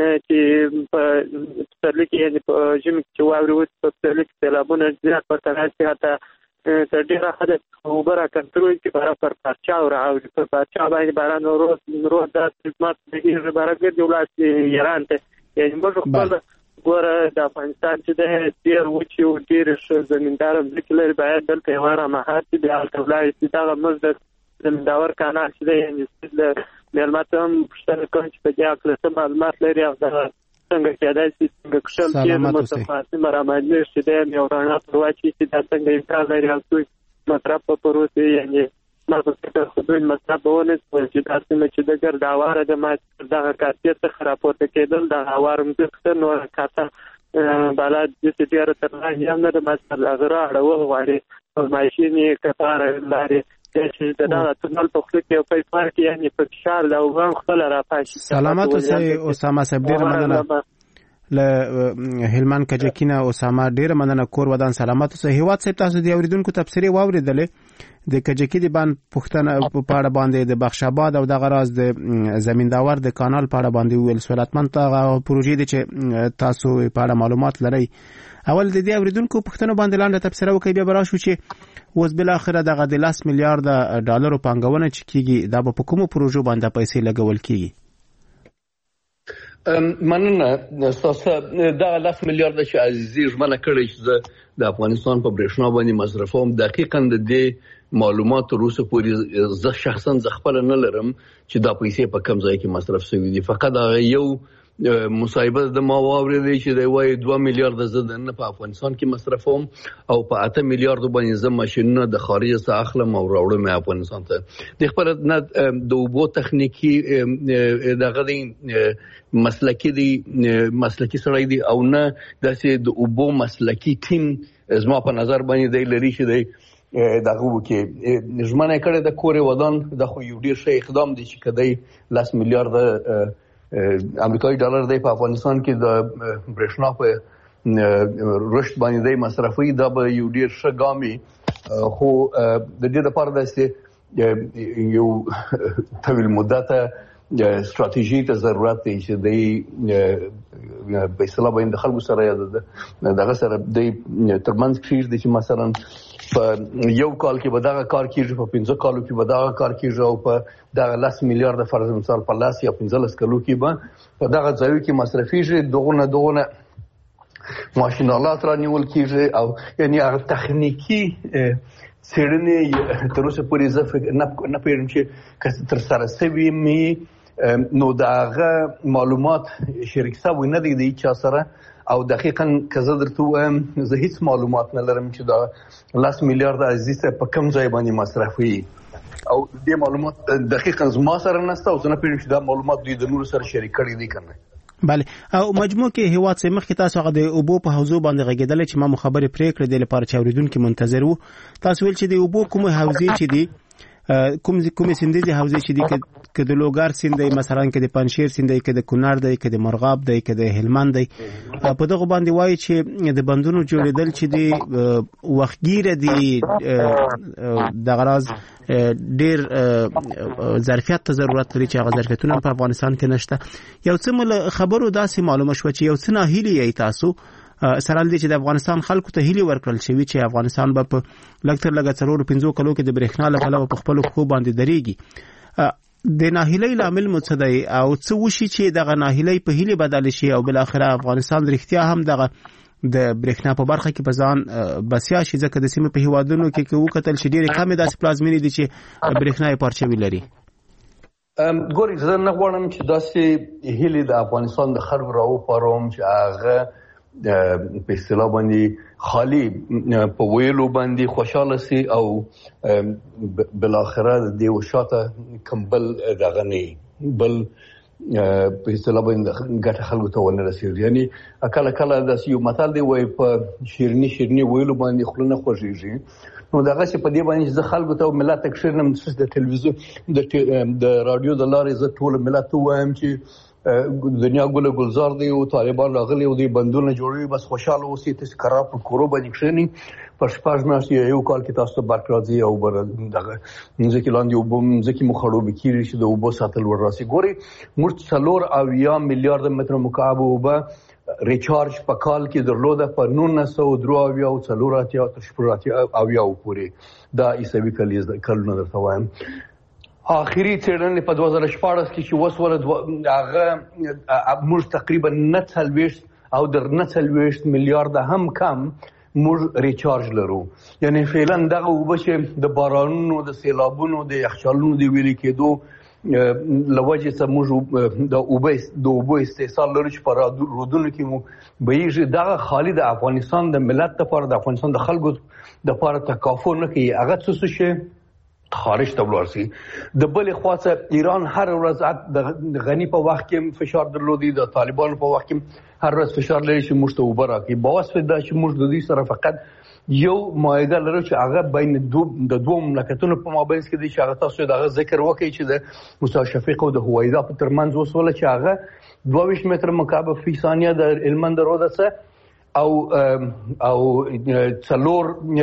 چې په پسرلي کې، یعنې په ژمي کې چې واورې وشي، په پسرلي کې سیلابونه زیات ورته راشي، حتی تر ډېره حده اوبه را کنټرول کړي، باران پر پارچاو رااوړي، پر پارچاو باندې باران رود داسې مات بهېږي، باره ګرځي ولاړ شي ایران ته. یعنې موږ خپل ګوره د افغانستان چې دی ډېر وچې او ډېرې ښه زمینداره ځمکې لري، باید دلته یوه رامهار شي، بیا هلته ولاړ شي. دغه موږ د زمینداور کانال چې دی، یعنې له مېلمه ته هم پوښتنه کوم چې په دې هکله څه معلومات لري، او دغه څنګه کېدای شي څنګه کښل کېږي متفاصل رامعلومې شي، دی هم یو رڼا پر واچوي چې دا څنګه امکان لري، او څوک مصرف په پروسې. یعنې ما په فکر خو دوی مصرف به ونه شول چې دا سیمه چې د ګرد هواره ده، ما دغه کاسې څخه راپورته کېدل، دغه هواره مځکه نوره کاسه بالا داسې ډېره تر لاندې هم نه ده، ما سره هغه رااړول غواړي، او ماشین یې کفاره لارې چې دغه تونل په خوله کې یو پیپ ورکړي، یعنې په فشار د اوبه هم خپله راپاشي. سلامت اوسئ اسامه صاحب، ډېره مننه. له هلمند کجکي نه اسامه، ډېره مننه. کور ودان سلامت اوسئ. هیواد صاحب، تاسو د اوریدونکو تبصرې واورېدلې د کجکي د بند پوښتنه په اړه باندې، د بخش آباد او دغه راز د زمینداور د کانال په اړه باندې وویل شول. حتماً هغه پروژې دي چې تاسو په اړه معلومات لرئ. اول د دې اوریدونکو پوښتنو باندې لاندې تبصره وکړئ، بیا به راشو چې اوس بالاخره دغه د 10 میلیارډ ډالرو پانګونه چې کېږي، دا به په کومو پروژو باندې پیسې لګول کېږي؟ مننه تاسو دا 10 میلیارډ چې عزیزي ژمنه کړې چې د افغانستان په برېښنا باندې مصرفوم دقیقاً د دې معلومات روسه پورې زه شخصا خپل نه لرم چې دا پیسې په کوم ځای کې مصرف شوي دي. فقط یو مصاحبه د ما واورېدې چې د وایي 2 میلیارډ زه نه په افغانستان کې مصرفوم او په 8 میلیارډ باندې زه ماشینونه د خارج څخه اخلم او راوړم افغانستان ته. د خپل نه د اوبو تخنیکی دغه دی مسلکی سړی دی او نه داسې د اوبو مسلکی ټیم زما په نظر باندې دی لري چې دی دغه وکي ژمنه کړې د کورې ودان د خو یو ډیر ښه اقدام دی چې کدی 10 میلیارډ امریکایي ډالر دی په افغانستان کې د برېښنا په رشد باندې دی مصرفي دا به یو ډیر ښه ګامي خو د دې لپاره د یو طویل مدته استراتیژي ته ضرورت دی چې دی په اصطلاح باندې د خلکو سره دغه سره دی ترمنځ کېږي چې مثلا په یو کال کې به دغه کار کېږي په 15 کالو کې به دغه کار کېږي او په دغه 10 میلیارډ فرض مثال په 10 یا 15 کالو کې به په دغه ځایو کې مصرفيږي دغه ماشینالات را نیول کېږي او یعنی هغه تخنیکی څېړنې تر اوسه پورې زه نه پوهېږم چې تر سره شوي مې نو د هغه معلومات شریک شوي نه دي د هیچا سره او دقیقاً که زه درته ووایم زه هیڅ معلومات نه لرم چې دا 10 میلیارډ عزیز په کوم ځای باندې مصرفوي او دې معلومات دقیقاً زما سره نشته او زه نه پوهېږم چې دا معلومات دوی د نورو سره شریک کړي دي که نه. بله او مجموع کې هیواد سه مخکې تاسو هغه د اوبو په حوزو باندې غږیدل چې ما خبرې پرې کړې د لپاره چې اوریدونکو منتظر وو. تاسو ویل چې د اوبو کوم حوزې چې دي کوم سیندیزي حوزې چې دي که د لوګار سیند دی مثلا که د پنشیر سیند دی که د کونړ دی که د مرغاب دی که د هلمند دی په دغه باندې وایي چې د بندونو جوړېدل چې دی وختګیره دي د غراض ډیر ظرفیت ته ضرورت لري چې هغه ظرفیتونه په افغانستان کې نشته. یو څه خبرو داسې معلومه شوه چې یو څه ناهیلي یې تاسو سره دې چې د افغانستان خلکو ته هیلي ورکړل شوی چې افغانستان به په لکتر لګ 4-5 کلو کې د برېښنا لپاره په خپل خو باندې درېږي. د ناهیلۍ لامل مو څه دی او څه وشي چې دغه ناهیلۍ په هیلي بدل شي او بل اخر افغانستان رښتیا هم دغه د برېښنا په برخه کې په ځان بسیا شي ځکه د سیمې په هیوادونو کې وکتل شي ډېرې کمې داسې پلازمینې دي چې برېښنا یې پارچوي لري. ګورې زه نه غواړم چې داسې هیلې د افغانستان د خلکو راوپاروم چې هغه په اصطلاح باندې خالی په ویلو باندې خوشاله سي او بل اخره د دې وشاته کمبل دغه نه بل په اصطلاح باندې ګټه خلکو ته ونه رسیږي. یعنی کله د یو مثال دی وای په شیرنی ویلو باندې خلونه خوږیږي نو دغه چې په دې باندې زه خلکو ته ملت تکشرنم د ټلویزیون د رادیو د لارې زه ټول ملت وایم چې دنیا ګل گلزار دی او طالبان راغلي او دی بندونه جوړوي بس خوشاله اوسئ تاسو قرار په کورو باندې کښینی پر شپږ میاشتې یو کال کې تاسو برق راځي او بر دغه ځکه لاندې وبو ځکه مخړو بکیږي چې د وبو ساتل ور راسي. ګوري موږ 4 میلیارډ متر مکعب وبه ریچارج په کال کې درلوده په 1923 او 4 او پورې دا ایسوي کلونه درته وایم. آخري څېړنې په 2014 کې چې وسوله هغه موږ تقریبا 49 او در 49 میلیارډ هم کم موږ ریچارج لرو. یعنی فعلا دغه وبه چې د بارانونو د سیلابونو د یخچالونو د ویلي کېدو لوجه څخه موږ د اوبو استحصال لرو چې په رودونو کې مو بهیږي دغه خالي د افغانستان د ملت لپاره د افغانستان د خلکو لپاره تکافو نه کوي. هغه څه شي خارج ته ولاړ شي. د بلې خوا څخه ایران هر ورځ د غنی په وخت کې فشار درلودي د طالبانو په وخت کې هر ورځ فشار لري چې موږ ته اوبه راکړي بواسطه دا چې موږ د دې سره فقط یو معاهده لرو چې هغه بین د دوه مملکتونو په مابین کې دي چې هغه تاسو دغه ذکر وکړي چې د موسی شفیق او د هوایدا په ترمنځ وسوله چې هغه 22 متر مکعب فی ثانیه د هلمند روده څخه او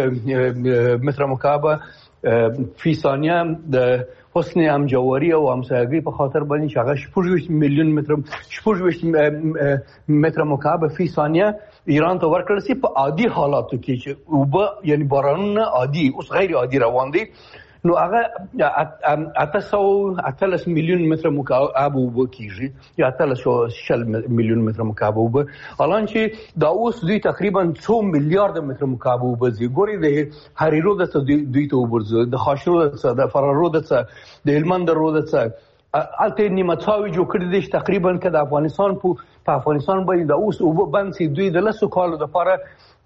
4 متر مکعب فی ثانیه د حسن امجواری او همسایگی په خاطر باندې چې هغه 16 میلیون متر مکعب فی ثانیه ایران ته ورکړل شي په عادي حالاتو کې چې وبه یعنی بارانونه عادي اوس غیر عادي روان دي. نو هغه 818 میلیون متر مکعب اوبه کیږي یا 800 میلیون متر مکعب اوبه، الان چې دا اوس دوی تقریبا 2 میلیارد متر مکعب اوبه زی ګوري د هری رود څخه دوی ته اوبرزه د خاشرود څخه د فرارود څخه د هلمند رود څخه الته نیمڅاوي جوړ کړی دي تقریبا که د افغانستان په افغانستان باندې د اوس اوبه بند سي دوی د لسو کالو لپاره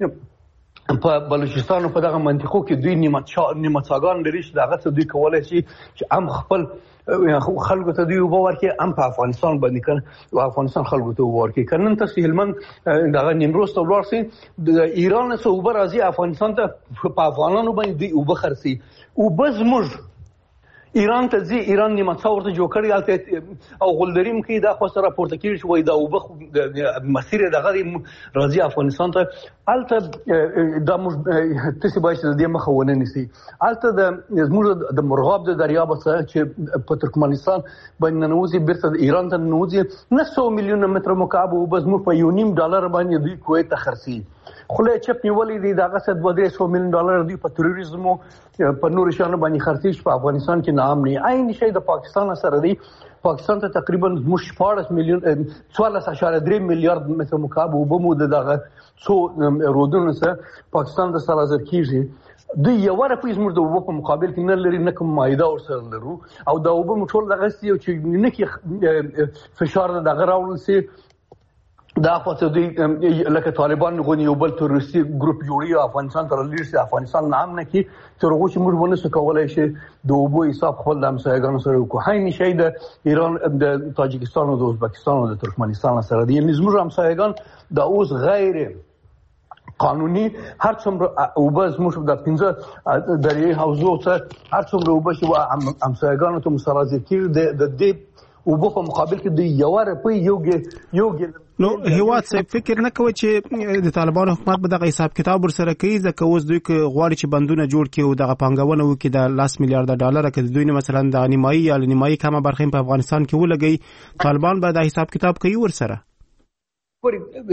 په بلوچستان په دغه منطقو کې دوی نیمڅاګان لري چې دغه څه دوی کولای شي چې هم خپل خلکو ته دوی اوبه ورکړي هم په افغانستان باندې کړي او افغانستان خلکو ته اوبه ورکړي کنن تاسو هلمند دغه نیمروز ته ولاړ شئ د ایران څخه اوبه راځي افغانستان ته په افغانانو باندې دوی اوبه خرڅي اوبه زموږ ایران ته ځي ایران نیمڅا ورته جوړ کړی او غلدریم کې دا خو سره پورته کیږي چې وای دا اوبه مسیر دغه راځي افغانستان ته الته د تاسو باید د دې مخه ونه نیسي الته زموږ د مرغاب د دریاب څخه چې په ترکمنستان باندې نوځي بیرته ایران ته نوځي 900 میلیون متر مکعب اوبه زموږ په $1.5 باندې دوی کویت ته خرڅي خله چپ نیولې دي دغه څه $200 میلیون دی په تروریزم په نور شانو باندې خرڅي په افغانستان کې نام نه عین شي د پاکستان سره دی پاکستان ته تقریبا 14 میلیون 14.3 میلیارد متر مکعب اوبه مو دغه څو رودونو سره پاکستان د سره زر کیږي دوی یو رپیز موږ د اوبو په مقابل کې نه لري نه کوم مایده او سره لرو او د اوبو مټول دغه چې نه کې فشار دغه راوړل سي دا خاطر دوی لکه طالبان غونی یو بل تروریستي ګروپ جوړي افغانستان ته لري چې افغانستان نام نه کی تر هغه چې موږ ونه څه کولای شي د اوبو حساب خپل د همسایګانو سره وکړو هاي نشي د ایران د تاجکستان او د ازبکستان او د ترکمنستان سره دي زموږ همسایګان د اوس غیر قانوني هر څومره اوبه زموږ د 15 دریای حوزو څخه هر څومره اوبه چې همسایګانو ته مساوي کیږي د دې اوبو په مقابل کې د یو رپی یوګي نو هیواد څه فکر نه کوي چې د طالبانو حکومت به دغه حساب کتاب ورسره کوي ځکه اوس دوی غواړي چې بندونه جوړ کړي او دغه پانګونه وکړي د $10 میلیارډ کې دوی نه مثلا د نیمایي یا نیمایي کمه برخه په افغانستان کې ولګي طالبان به د حساب کتاب کوي ورسره د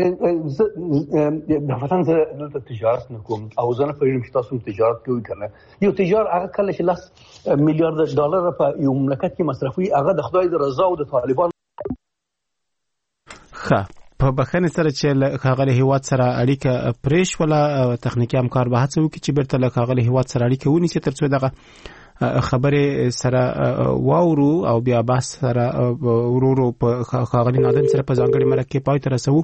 وطن د تجارت نه کوم او زه نه پوهیږم چې تاسو تجارت کوئ کنه یو تجار هغه کله چې $10 میلیارډ په یو مملکت کې مصرفوي هغه د خدای د رضا او د طالبان په بخښنې سره چې هغه هیواد سره اړیکه پریش ولا تخنیکی همکار به هڅه وکړي چې بیرته له هغه هیواد سره اړیکه ونیسي ترڅو دغه خبره سره واورو او بیا بحث سره ورورو په خاغلی نادم سره په ځانګړي مرکه پای تر رسو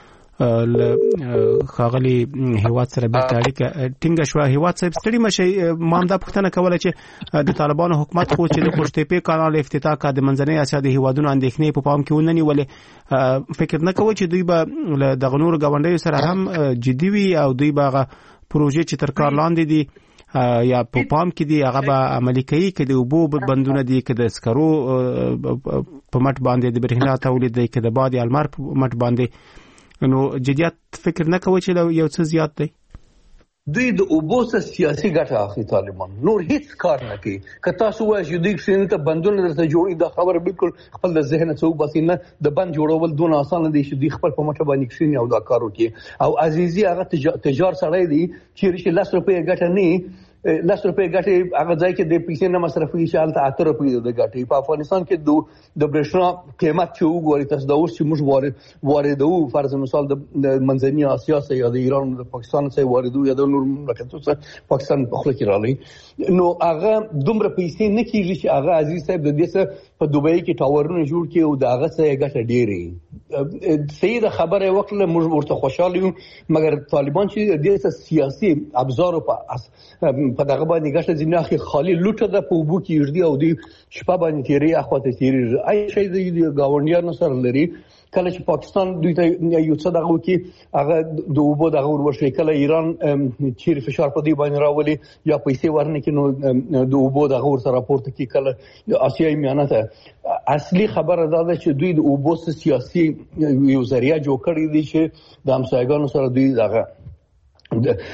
خاغلی هیواد سره به اړیکه ټینګه شو هیواد صاحب ستړي مشي مامدا پښتنه کوله چې د طالبانو حکومت خو چې د قشتېپې کانال افتتاح کا د منځنۍ اسیا د هیوادونو اندېښنې په پام کې ونني ولې فکر نه کوي چې دوی به د غنور غونډې سره هم جدي وي او دوی به پروژې چې تر کار لاندې دي یا په پام کې دی هغه به عملي کوي کې د اوبو بندونه دي کې د سکرو په مټ باندې د برېښنا تولید دی کې د باد المار په مټ باندې نو جديات فکر نه کوي چې یو څه زیات دی دوی د اوبو سیاسي ګټه اخلي طالبان نور هیڅ کار نه کوي که تاسو وایي چې دوی څنګه بندونه درته جوړي دا خبره بالکل خپل د ذهن څو باسي نه د بند جوړول دون آسان دي چې دوی خپل په مټه باندې کښیني او دا کار وکړي او عزیزي هغه تجار سره دی چې $10 ګټه نه $10 ګټه هغه ځای کې د پیسې نه مصرفي شالته $8 د ګټه په افغانستان کې د برېښنا قیمت چې وګورئ تاسو دا اوس چې موږ واردو فرض مثال د منځنۍ اسیا څخه یا د ایران د پاکستان څخه واردو یا د نور مملکتونو څخه پاکستان په خپل کې راغلی نو هغه دومره پیسې نه کیږي چې هغه عزیز صاحب د دې څخه په دوبۍ کې ټاورونه جوړ کړي او دا هغه څه ګټه ډېری سید خبره وکړه موږ ورته خوشاله یو مګر طالبان چې د دې سیاسي ابزار په دغه باندې ګټه ځینې خالي لوټه د پوبو کې وردي او دی شپه باندې تیری اخواته تیری اي شي د گاونډیانو سره لري کله چې پاکستان دوی ته یو څه دغه کې هغه د اوبو دغه ورشي کله ایران چیر فشار په دی باندې راولي یا پیسې ورنه کې نو د اوبو دغه ور سره راپورته کې کله آسیایي میانه ته اصلي خبره دا ده چې دوی د اوبو سیاسي یو ذریعہ جوړ کړی دي چې د همسایګانو سره دوی دغه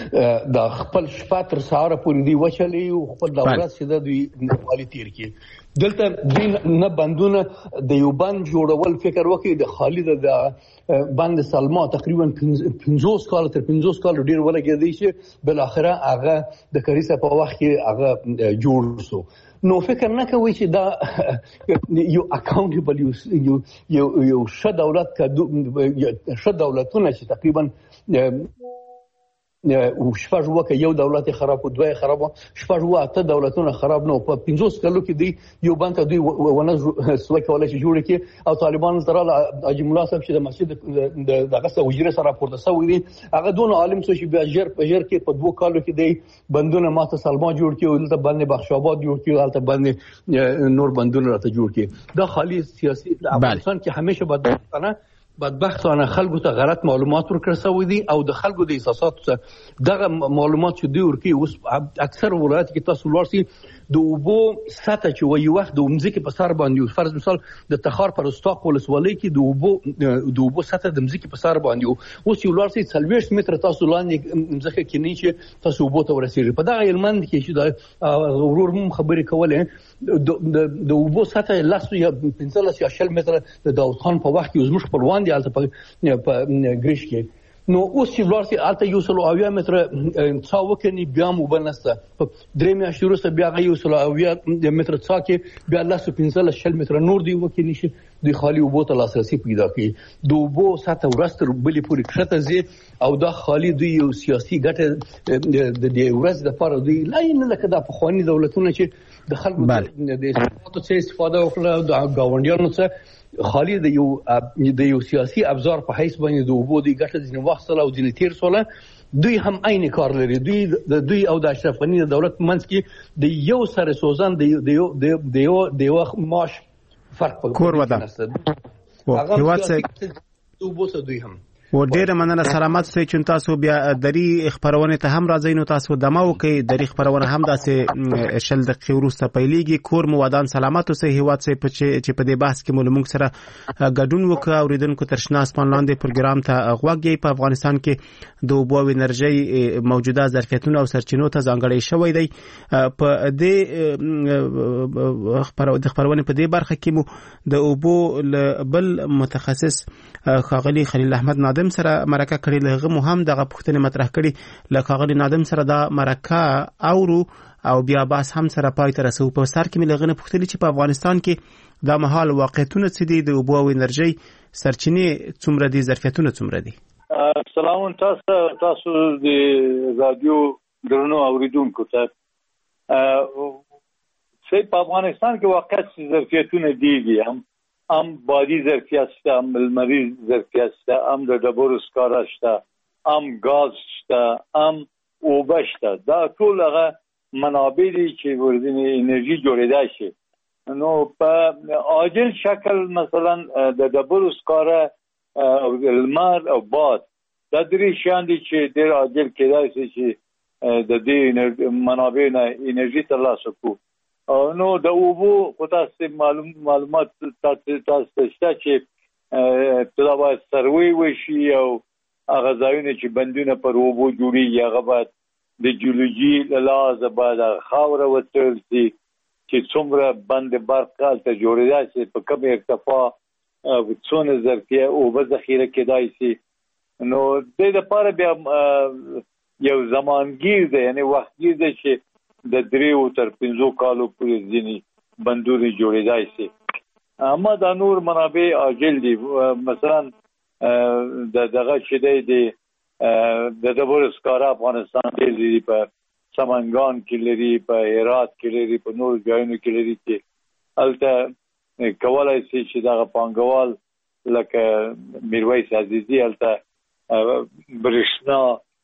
د خپل شپه تر سهار پورې دی وچلې او خپل دولت سیده دوی مالي تیر کی دلته نه بندونه د یو بند جوړول فکر وکړي د خالد د بند سلما تقریبا 50 کال تر 50 کال ډیر ولګېدی چې بل اخره هغه د کریسه په وخت کې هغه جوړ شو. نو فکر نه کوي چې دا یو اکاونټیبل یو ښه دولت ښه دولتونه چې تقریبا شپږ وکه یو دولت خراب او دوه خراب شپږ واته دولتونه خراب نو په 50 کلو کې دی یو بانک دوی ونه سوي کولای شي جوړ کړي او طالبان سره اجي مولا صاحب چې د مسجد دغه وزیر سره راپورته شوی دي هغه دون عالم څه چې بیا جر په جر کې په 2 کالو کې دی بندونه ماته سلمان جوړ کړي او دلته باندې بخشاباد جوړ کړي او دلته باندې نور بندونه راته جوړ کړي دا خالي سیاسي افغانستان کې همیشه بدبختانه خلکو ته غلط معلومات ورکړل شوی دي او د خلکو د احساساتو دغه معلومات چې دوی ورکوي اوس اکثر ولایت کې تاسو ورسي د اوبو سطح چې وي وخت د مځکې په سر باندې فرض مثال د تخار پر استاق ولسوالۍ کې د اوبو سطح د مځکې په سر باندې اوس یو ورسي 40 متر تاسو لاندې مځکه کې نه چې تاسو اوبو ته ورسیږي په دغه علمند کې چې د ورور مم خبرې کولې د اوبو سطح لاسو یا 15 یا 20 متر د داوود خان په وخت کې زموږ خپلوان دي البته په ګریش کې نو اوس چې ورسي البته یو سلو اویا متر څا وکني بیا مو بنسته درې میاشتې وروسته بیا یو سلو اویا متر څا کې بیا لاسو 15 متر نور دی وکني شي د خالي اوبو ته لاسرسي پیدا کړي د اوبو سطح ورستر بلې پورې کښته زی او دا خالي دوی یو سیاسي ګټه د دې ورځ د پاره دوی لا نه لکه د پخوانی دولتونه چې د خلکو د استفاده وکړه د گاونډیانو څخه خالي د یو سیاسي ابزار په حیث باندې د اوبو د ګټه ځنې واخصله او ځنې تیر سوله دوی هم عین کار لري دوی او د اشرف غنی د دولت منځ کې د یو سره سوزان د یو معاش فرق په کور ودا هغه اوبو سره دوی هم و ډیره مننه سلامت سي چې تاسو بیا دری خبرونه ته هم راځي نو تاسو دماو کوي دری خبرونه هم داسې شل دقیقې وروسته پیلېږي کور مو ودان سلامت اوسئ هیواد سي چې په دې بحث کې موږ سره ګډون وکړو اوریدونکو ترشنا اسمان لاندې پروګرام ته غوږی په افغانستان کې د اوبو انرژي موجوده ظرفیتونه او سرچینو ته ځانګړی شوی دی په دې خبرونه په دې برخه کې مو د اوبو بل متخصص خاغلی خلیل احمد نادم سره مرکه کړي لغه مهم دغه پښتنه مطرح کړي لکه خاغلی نادم سره دا مرکه اورو او بیا باس هم سره پای ته رسو په سر کې لغه پښتنه چې په افغانستان کې د محل واقعیتونه څه دي د اوبو او انرژي سرچینې څومره دي ظرفیتونه څومره دي. سلام تاسو د رادیو درنو اوریدونکو ته په افغانستان کې واقعیت ظرفیتونه دي هم بادی ظرفیت شته هم لمریز ظرفیت شته هم د ډبرو سکاره شته هم گاز شته هم اوبه شته دا ټول هغه منابع دي چې ورځنی انرژي جوړېدای شي نو په عاجل شکل مثلا د ډبرو سکاره او لمر او باد دا درې شیان دي چې ډېر عاجل کېدای شي چې د دې منابع نه انرژي ترلاسه کړو نو د اوبو خو تاسو معلومات تاسو شته چې دا باید سروي وشي او هغه ځایونه چې بندونه پر اوبو جوړیږي هغه باید د جیولوژي له لحاظه باید خاوره وڅېړل شي چې څومره بند برق هلته جوړېدای شي په کوم ارتفاع څونه ظرفیه اوبه ذخیره کېدای شي نو دې دپاره بیا یو زمانګیر دی یعنې وختګیر دی چې د 3 تر 5 کالو پورې ځینې بندونه جوړېدای شي اما دا نور منابع عاجل دي مثلا دغه چې دی د ډبرو سکاره افغانستان ډېر لري په سمنګان کې لري په هرات کې لري په نور ځایونو کې لري چې هلته کولی شي چې دغه پانګوال لکه میرویس عزیزي هلته برېښنا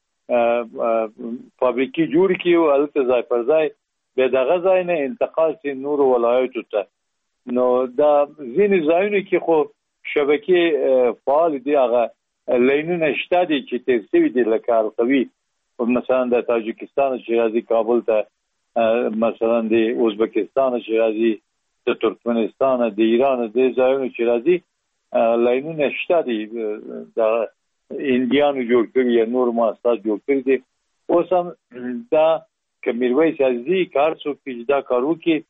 فابریکې جوړ کړي او هلته ځای پر ځای بیا دغه ځای نه انتقال شي نورو ولایتو ته نو دا ځینې ځایونو کې خو شبکې فعال دي هغه لینونه شته دي چې تیر شوي دي لکه القوي مثلا د تاجکستان چې راځي کابل ته مثلا د ازبکستان چې راځي د ترکمنستان د ایران د ځایونو چې راځي لینونه شته دي د انډیانو جوړ کړي یا نور مؤسسات جوړ کړي دي اوس هم دا که میرویس عزیزي کار څوک چې دا کار وکړي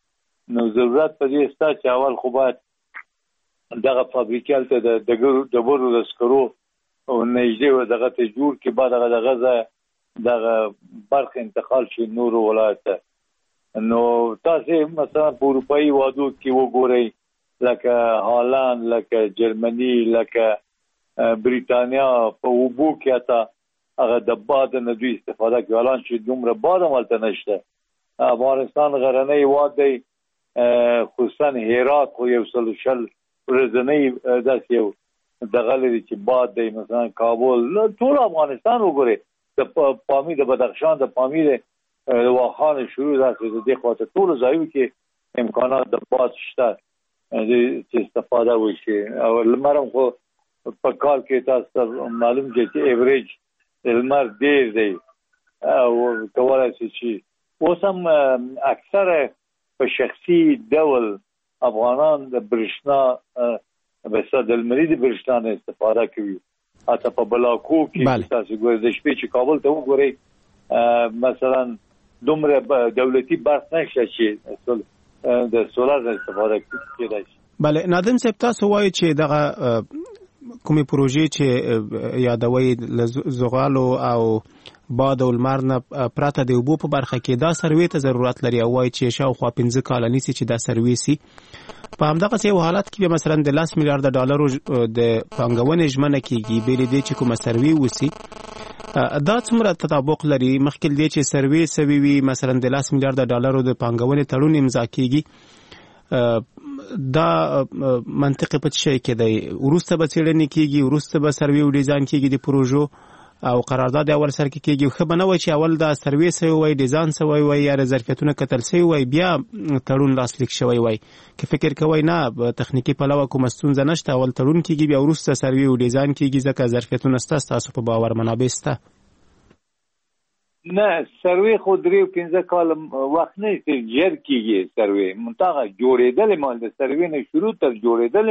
نو ضرورت په دې ستا چې اول خو باید دغه فابریکې ته د ډبرو د سکرو او نږدې و دغه ته جوړ کې بعد دغه برخ انتقال شي نور ولایت ته. نو تاسو مثلا په اروپایي وادو کې وګورئ لکه هالند، لکه جرمني، لکه بریتانیا په اوبو کې اته هغه د باد نه دوی استفاده کوي. الان چې دومره باد مالته نشته. افغانستان غرنی واد دی، خصوصا هرات خو یو سلوشل ورځنی داسې یو دغه لري چې باد دی. مثلا کابل، ټول افغانستان وګورئ، د پامیر د بدخشان د پامیر واخان شروع داسې د دې خواته ټول ځایو کې امکانات د باد شته چې استفاده وشي. او لمر هم خو په کال کې تاسو معلوم دی چې ایوریج لمر ډیر دی او کولای شي چې اوس هم اکثره په شخصي ډول افغانان د برېښنا بس د لمري د برېښنا استفاده کوي. حتی په بلاکو کې تاسو ګورئ د شپې چې کابل ته وګورئ مثلا دومره دولتي برق نشته چې د سولار استفاده کېدای شي. بله نادم صاحب تاسو وایي چې دغه کومې پروژې چې یادوي زغالو او باد او لمر نه پرته د اوبو په برخه کې دا سروې ته ضرورت لري او وایي چې شاوخوا 15 کاله نیسي چې دا سروې سي. په همدغسې یو حالت کې مثلا د 10 میلیارډ ډالرو د پانګونې ژمنه کېږي بېلې دې چې کومه سروې وسي. دا څومره تطابق لري مخکې دې چې سروې سوي وي مثلا د 10 میلیارډ ډالرو د پانګونې تړون امضا کېږي دا منطقي په شي کې دی وروسته به څېړنې کېږي وروسته به سروې او ډیزاین کېږي د پروژو او قرارداد اول سر کې کېږي. خو به نه وایي چې اول دا سروې سوی وای ډیزاین سوی وای یا ظرفیتونه کتل سوی وای بیا تړون لاسلیک شوی وای که فکر کوئ نه تخنیکي پلوه کومه ستونزه نشته اول تړون کېږي بیا وروسته سروې او ډیزاین کېږي ځکه ظرفیتونه شته ستاسو په باور منابع شته. نه سروې خو 3-15 کال وخت نه ژر کېږي. سروې منطقه جوړېدل مال د سروې نه شروع تر جوړېدل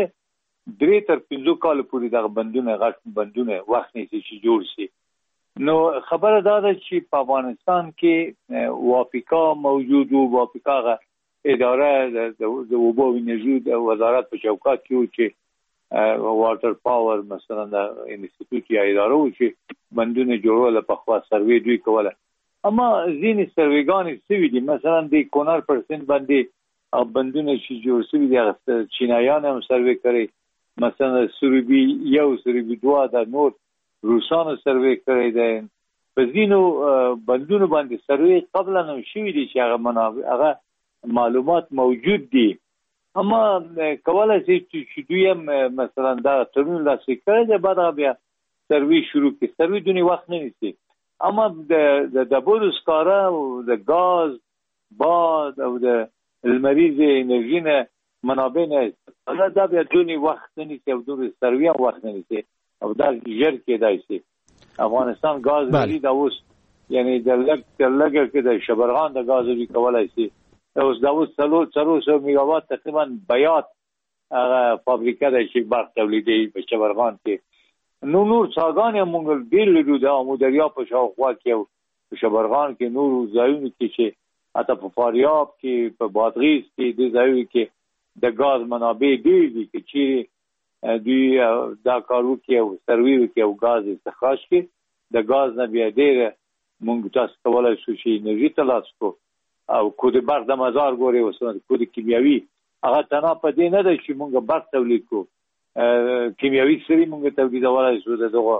3-5 کال پورې دغه بندونه غټ بندونه وخت نه چې جوړ شي. نو خبره دا ده چې په افغانستان کې وافقا موجود وو. وافقا اداره د اوبو او انرژي د وزارت په چوکاټ کې و چې واټر پاور مثلا د انسټیټیوټ یا اداره و چې بندونه جوړول په خوا سروې دوی کوله. اما ځینې سروېګانې سوي دي مثلا د کونړ پرسنټ باندې بندونه چې جوړ سوي دي چینایان هم سروې کوي. مثلا سروبي 1 سروبي 2 د نور روسانو سروې کړی دی. په ځینو بندونو باندې سروې قبلا نو شوي دي چې هغه معلومات موجود دي. اما کولای شي چې دوی هم مثلا دا تړون لاسلیک کړی دی بعد بیا سروې شروع کړي. سروې دونې وخت نه نیسي. اما د ډبرو سکاره او د ګاز باد او د لمریزې انرژي نه منابع نه دا بیا دونې وخت نه نیسي او دونې سروې هم وخت نه نیسي او دا ژر کېدای شي. افغانستان ګاز لري دا اوس یعنی د لږه کې د شبرغان د ګاز لري کولای شي اوس دا اوس 300 میگاوات تقریبا بیات فابریکه د شي برق تولیدي په شبرغان کې. نور څاګان هم موږ ډېر لرو د امو دریا په شاوخوا کې او په شبرغان کې نور ځایونه کې چې حتی په فاریاب کې په بادغیس کې د ځایونه کې د ګاز منابع ډېر دي چې دوی دا کار وکړي او سروې وکړي او ګاز استخراج کړي. د ګاز نه بیا ډېره موږ تاسو کولای شو چې انرژي ترلاسه کړو او کود برق د مزار ګوري وسونه کود کیمیاوي هغه تنها په دې نه ده چې موږ برق تولید کړو کیمیاوي سری موږ تولیدولای شو دغه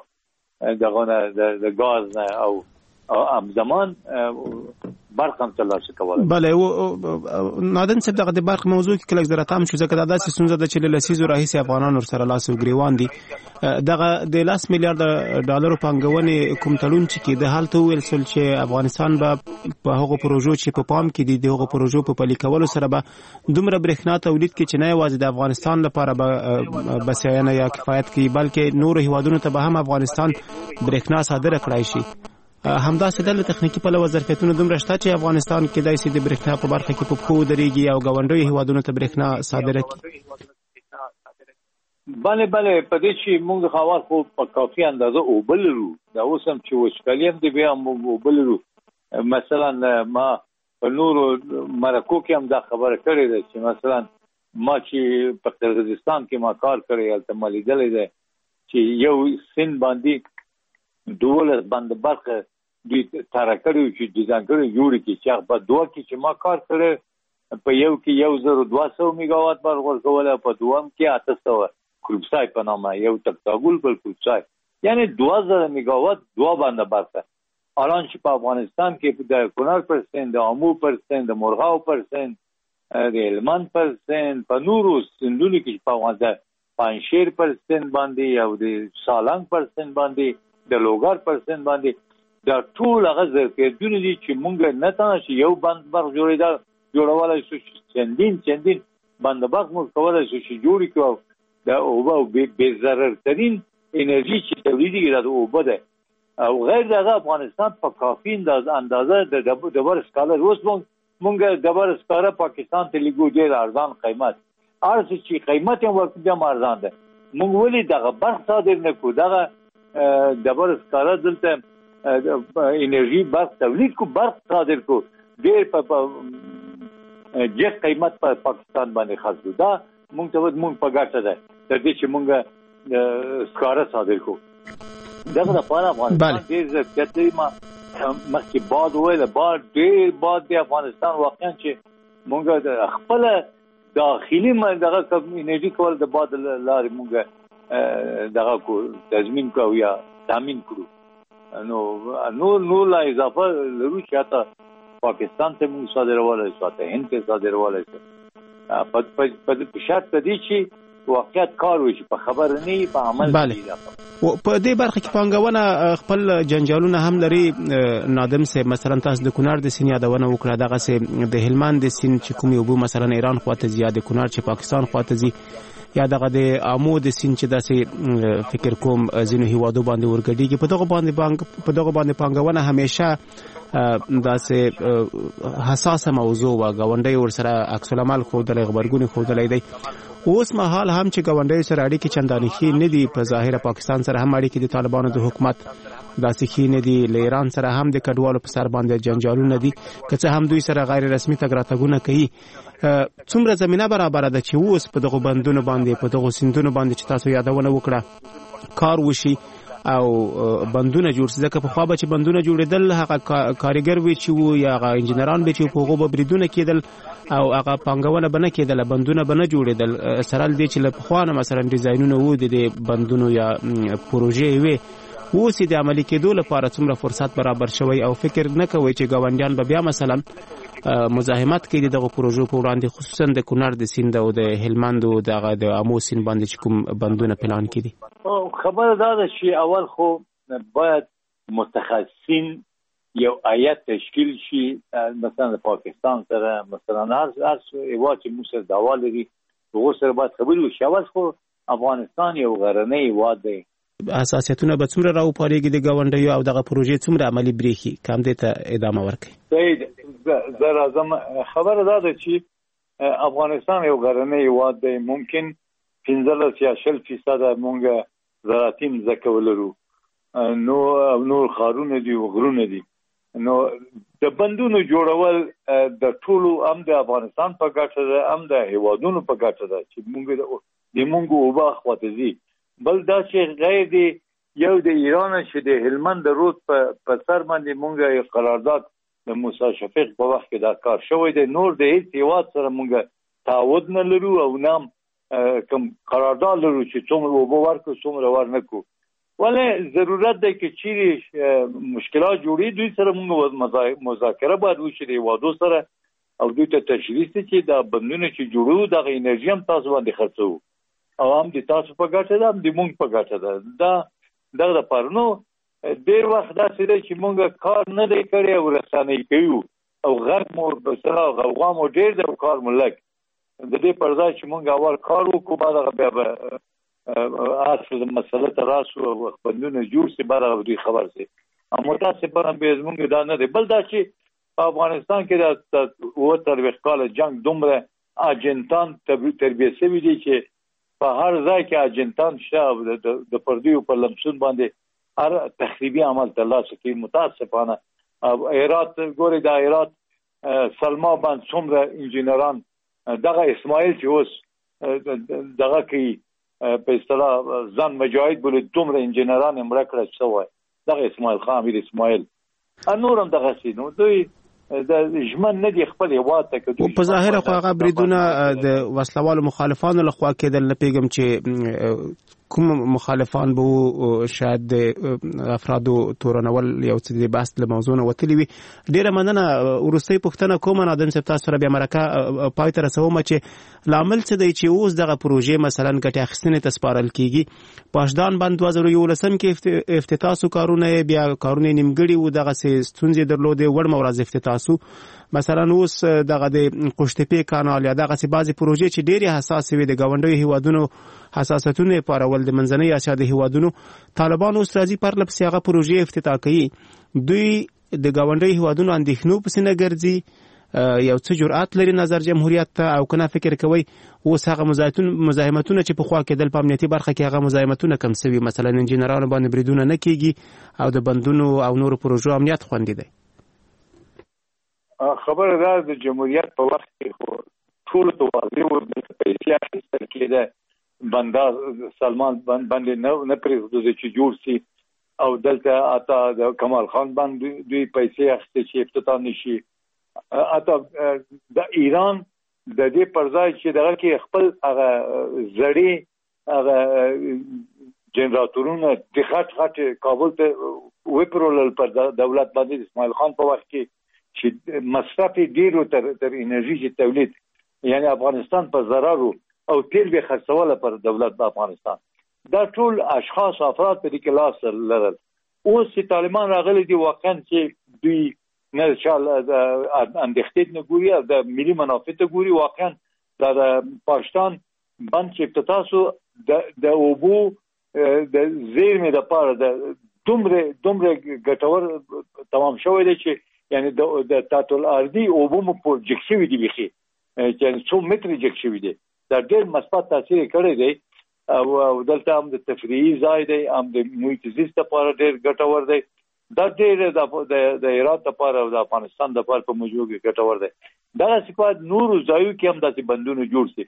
د ګاز نه او همزمان برق هم ترلاسه کولای. بله نادن صاحب دغه د برق موضوع کې کله زره تام شو ځکه دا داسې ستونزه ده چې له لسیزو راهیسې افغانان ورسره لاس او ګریوان دي. دغه د 10 میلیارډ ډالرو پانګونې کوم تړون چې کېده هلته وویل شول چې افغانستان به په هغو پروژو چې په پام کې دي د هغو پروژو په پلي کولو سره به دومره برېښنا تولید کړي چې نه یوازې د افغانستان لپاره به بسیاینه یا کفایت کوي بلکې نورو هیوادونو ته به هم افغانستان برېښنا صادره کړای شي. همداسې د تخنیکي پلوه ظرفیتونه دومره شته چې افغانستان کېدای شي د برېښنا په برخه کې په پښو ودرېږي او ګاونډیو هیوادونو ته برېښنا صادره کړي. بله په دې چې موږ خاور خو په کافي اندازه اوبه لرو. دا اوس هم چې وچکالي هم دی بیا موږ اوبه لرو. مثلا ما په نورو مرکو کې هم دا خبره کړې ده چې مثلا ما چې په قرغیزستان کې ما کار کړی هلته ما لیدلی دی چې یو سیند باندې 12 بند برق دوی تاره کړي چې ډیزاین کړي جوړ کړي چې په دوه کې چې ما کار کړی په یو کې 1200 میگاوات برق ورکول په دوم کې 800 کروبسای په نامه یو تکتاګول بل کروبسای یعنی 2000 میگاوات دوه بند برق الان چې په افغانستان کې د کونړ پرسنټ د امو پرسنټ د مرغاو پرسنټ د هلمند پرسنټ په نورو سندونو کې په افغانستان پنځشیر پرسنټ باندې او د سالنګ پرسنټ باندې د لوګر پرسنټ باندې دا ټول هغه ظرفیتونه دي چې مونږ نه تاسو یو بند برق جوړولای شو چندین بند برق مو کولای شو چې جوړ کړو دا او به ضرر ترين انرژي چې تولیدي دا اوبه ده او غیر دغه افغانستان په کافي اندازه د ډبر سکاله روز مونږ ډبر سکاله پاکستان ته لګو ډیر ارزان قیمت ارزه چې قیمت هم ورته ارزان ده مونږ ولې دغه برق صادر نه کو دغه ډبر سکاله دلته انرژي برق تولید کو برق صادر کو ډیر په جګ قیمت په پاکستان باندې خرڅو دا مونږ په ګټه ده تر دې چې مونږ سکاره صادر کو دغه لپاره افغانستان ډیر ظرفیت لري ما مخکې باد ویل باد ډیر باد دی افغانستان واقعا چې مونږ د خپل داخلي دغه انرژي کول د باد لارې مونږ دغه کو تضمین کوو یا تامین کړو نو لا اضافه لرو چې حتی پاکستان ته مونږ صادرولای شو ته هند ته صادرولای شو په شرط دی چې واقعیت کار وشي په خبر نه په عمل کې په دې برخه کې پانګونه خپل جنجالونه هم لري نادم سه مثلا تاسو د کونړ د سین یادونه وکړه دغه سه د هلمند د سین چې کوم یو مثلا ایران خواته زیاده کونړ چې پاکستان خواته زی یا دغه د امو د سین چې داسې فکر کوم ځینو هیوادو باندې ورګډیږي په دغه باندې پانګونه همیشه داسې حساسه موضوع و غونډي ورسره عکس العمل خودلې خبرګونی خودلې دی اوس مهال هم چې غونډي سره اړیکې چندانې ښې نه دي په ظاهره پاکستان سره هم اړیکې د طالبانو د حکومت داسې ښې نه دي له ایران سره هم د کډوالو په سر باندې جنجالونه دي که څه هم دوی سره غیر رسمي تګ راتګونه کوي څومره زمينه برابر ده چې اوس په دغه بندونو باندې په دغه سیندونو باندې چې تاسو یادونه وکړه کار وشي او بندونه جوړ شي ځکه په خوا به چې بندونه جوړېدل هغه کاریګر وي چې وو یا هغه انجنیران به چې په هغه به بریدونه کېدل او هغه پانګونه به نه کېدل بندونه به نه جوړېدل سره دې چې له خوا نه مثلا ډیزاینونه وو د بندونو یا پروژې وي اوس د عملي کېدو لپاره څومره فرصت برابر شوی او فکر نه کوي چې ګاونډیان به بیا مثلا مزاحمت کوي دغه پروژو په وړاندې خصوصا د کونړ د سیند او د هلمند او د امو سیند باندې چې کوم بندونه پلان کړي خبره دا ده چې اول خو باید متخصصین یو هیئت تشکیل شي مثلا د پاکستان سره مثلا هر هیواد چې موږ سره دعوا لري هغه سره باید خبرې وشي اول خو افغانستان یو غرنی هیواد دی اساسیتونه به څومره راوپارېږي د ګاونډیو او دغه پروژې څومره عملي بریښي کم دې ته ادامه ورکړي زه راځم خبره دا ده چې افغانستان یو غرنی هیواد دی ممکن 15 یا 20% مونږ زراعتي ځمکه ولرو نور خارونه دي او غرونه دي نو د بندونو جوړول د ټولو هم د افغانستان په ګټه ده هم د هیوادونو په ګټه ده چې مونږ اوبه خواته بل دا چې غیر دی یو د ایران چې د هلمند رود په سر باندې مونږ یو قرارداد د موسی شفیق په وخت کې دا کار شوی دی نور د هیڅ هیواد سره مونږ تعهد نه لرو او نام کوم قرارداد لرو چې څومره اوبه ورکو څومره ورنکو ولې ضرورت دی چې چیرې مشکلات جوړي دوی سره مونږ مذاکره باید وشي د هیوادو سره او دوی ته تشریح چې دا بندونه چې جوړو دغه انرژي هم تاسو باندې خرڅو او هم د تاسو په ګټه ده هم د مونږ په ګټه ده دغه لپاره نو ډېر وخت داسې دی چې مونږ کار نه دی کړی او رسنۍ کوو او غږ مو سره غوغا مو ډېر دی او کار مو لږ د دې پر ځای چې مونږ اول کار وکړو بعد هغه بیا به اصل مسله ته راسو او بندونه جوړ شي بعد هغه دوی خبر شي متاسفانه به زمونږ دا نه دی بل دا چې په افغانستان کې د 70 کال جنگ دومره اجنټان تربیه شوي دي چې په هر ځای کې اجنټان شته د پردیو په لمسون باندې هر تخریبي عمل ترلاسه کوي متاسفانه هرات ګوري د هرات سلما باندې څومره انجینران دغه اسماعیل چې اوس دغه کې په اصطلاح ځان مجاهد بولي دومره انجینران یې مړه کړه شوی دغه اسماعیل خان امیر اسماعیل نور هم دغه سي نو دوی د ژمن نه دی خپل هیواد ته کوي په ظاهر خو هغه بریدونه د وسلوالو مخالفانو لخوا کېدل نه پیغام چې کوم مخالفان به شاید افرادو تورنول یو څه د بحث له موضوع نه وتلی وي ډیره مننه ورستۍ پوښتنه کوم نادم صاحب تاسو سره بیا مرکه پای ته رسوم چې لامل څه دی چې اوس دغه پروژې مثلا ګټه اخیستنې ته سپارل کیږي پاشدان باندې 2011 کې افتتاح کارونه بیا کارونه نیمګړي و دغه ستونزې درلودې وړم ورځ افتتاح مثلا اوس دغه د قشتپې کانال یا دغه بعضی پروژې چې ډېری حساس وي د گاونډیو هیوادونو حساسیتونه پارول د منځنۍ اسیا د هیوادونو طالبان اوس راځي پر لپس هغه پروژې افتتاح کوي دوی د گاونډیو هیوادونو اندېښنو پسې نه ګرځي یو څه جرأت لري نظر جمهوریت ته او کنه فکر کوي اوس هغه مزاحمتونه چې په خوا کې د امنیتي برخه کې هغه مزاحمتونه کم سوي مثلا انجینرانو باندې بریدونه نه کیږي او د بندونو او نورو پروژو امنیت خوندي دی خبره ده د جمهوریت په وخت کې خو ټول ته واضح و د پیسې اخیستل کېده بندر سلمان باندې نه پرېږدو چې جوړ شي او دلته اتا د کمال خان باندې دوی پیسې اخیستې چې افتتاح نشي اتا د ایران د دې پرځای چې دغه کې خپل هغه زړی هغه جنراتورونه د خټ کابل ته وپرول پر دولت باندې اسماعیل خان په وخت کې چې مصرف ډیرو تر انرژي چې تولید یعنی افغانستان په ضرر او تیل به خرڅوله پر دولت د افغانستان دا ټول اشخاص افراد په دې کې لاس لرل اوس چې طالبان راغلي دي واقعا چې دوی نه شال اندېښنې نه ګوري او د ملي منافع ته ګوري واقعا د پاکستان باندې چې تاسو د اوبو د زیرمې د پاره د دومره ګټور تمام شوی دی چې یعنی د تاتل ارضی اوبو مو پروجیکټ شوی دی بخي چې 100 متر جک شوی دی دا ډېر مثبت تاثیر کړی دی او دلته هم د تفریحي ځای دی هم د محیط زیست لپاره ډېر ګټور دی دا ډېر د هرات لپاره او د افغانستان لپاره په موجود کې ګټور دی دا صفات نور ځایو کې هم داسې بندونه جوړ شي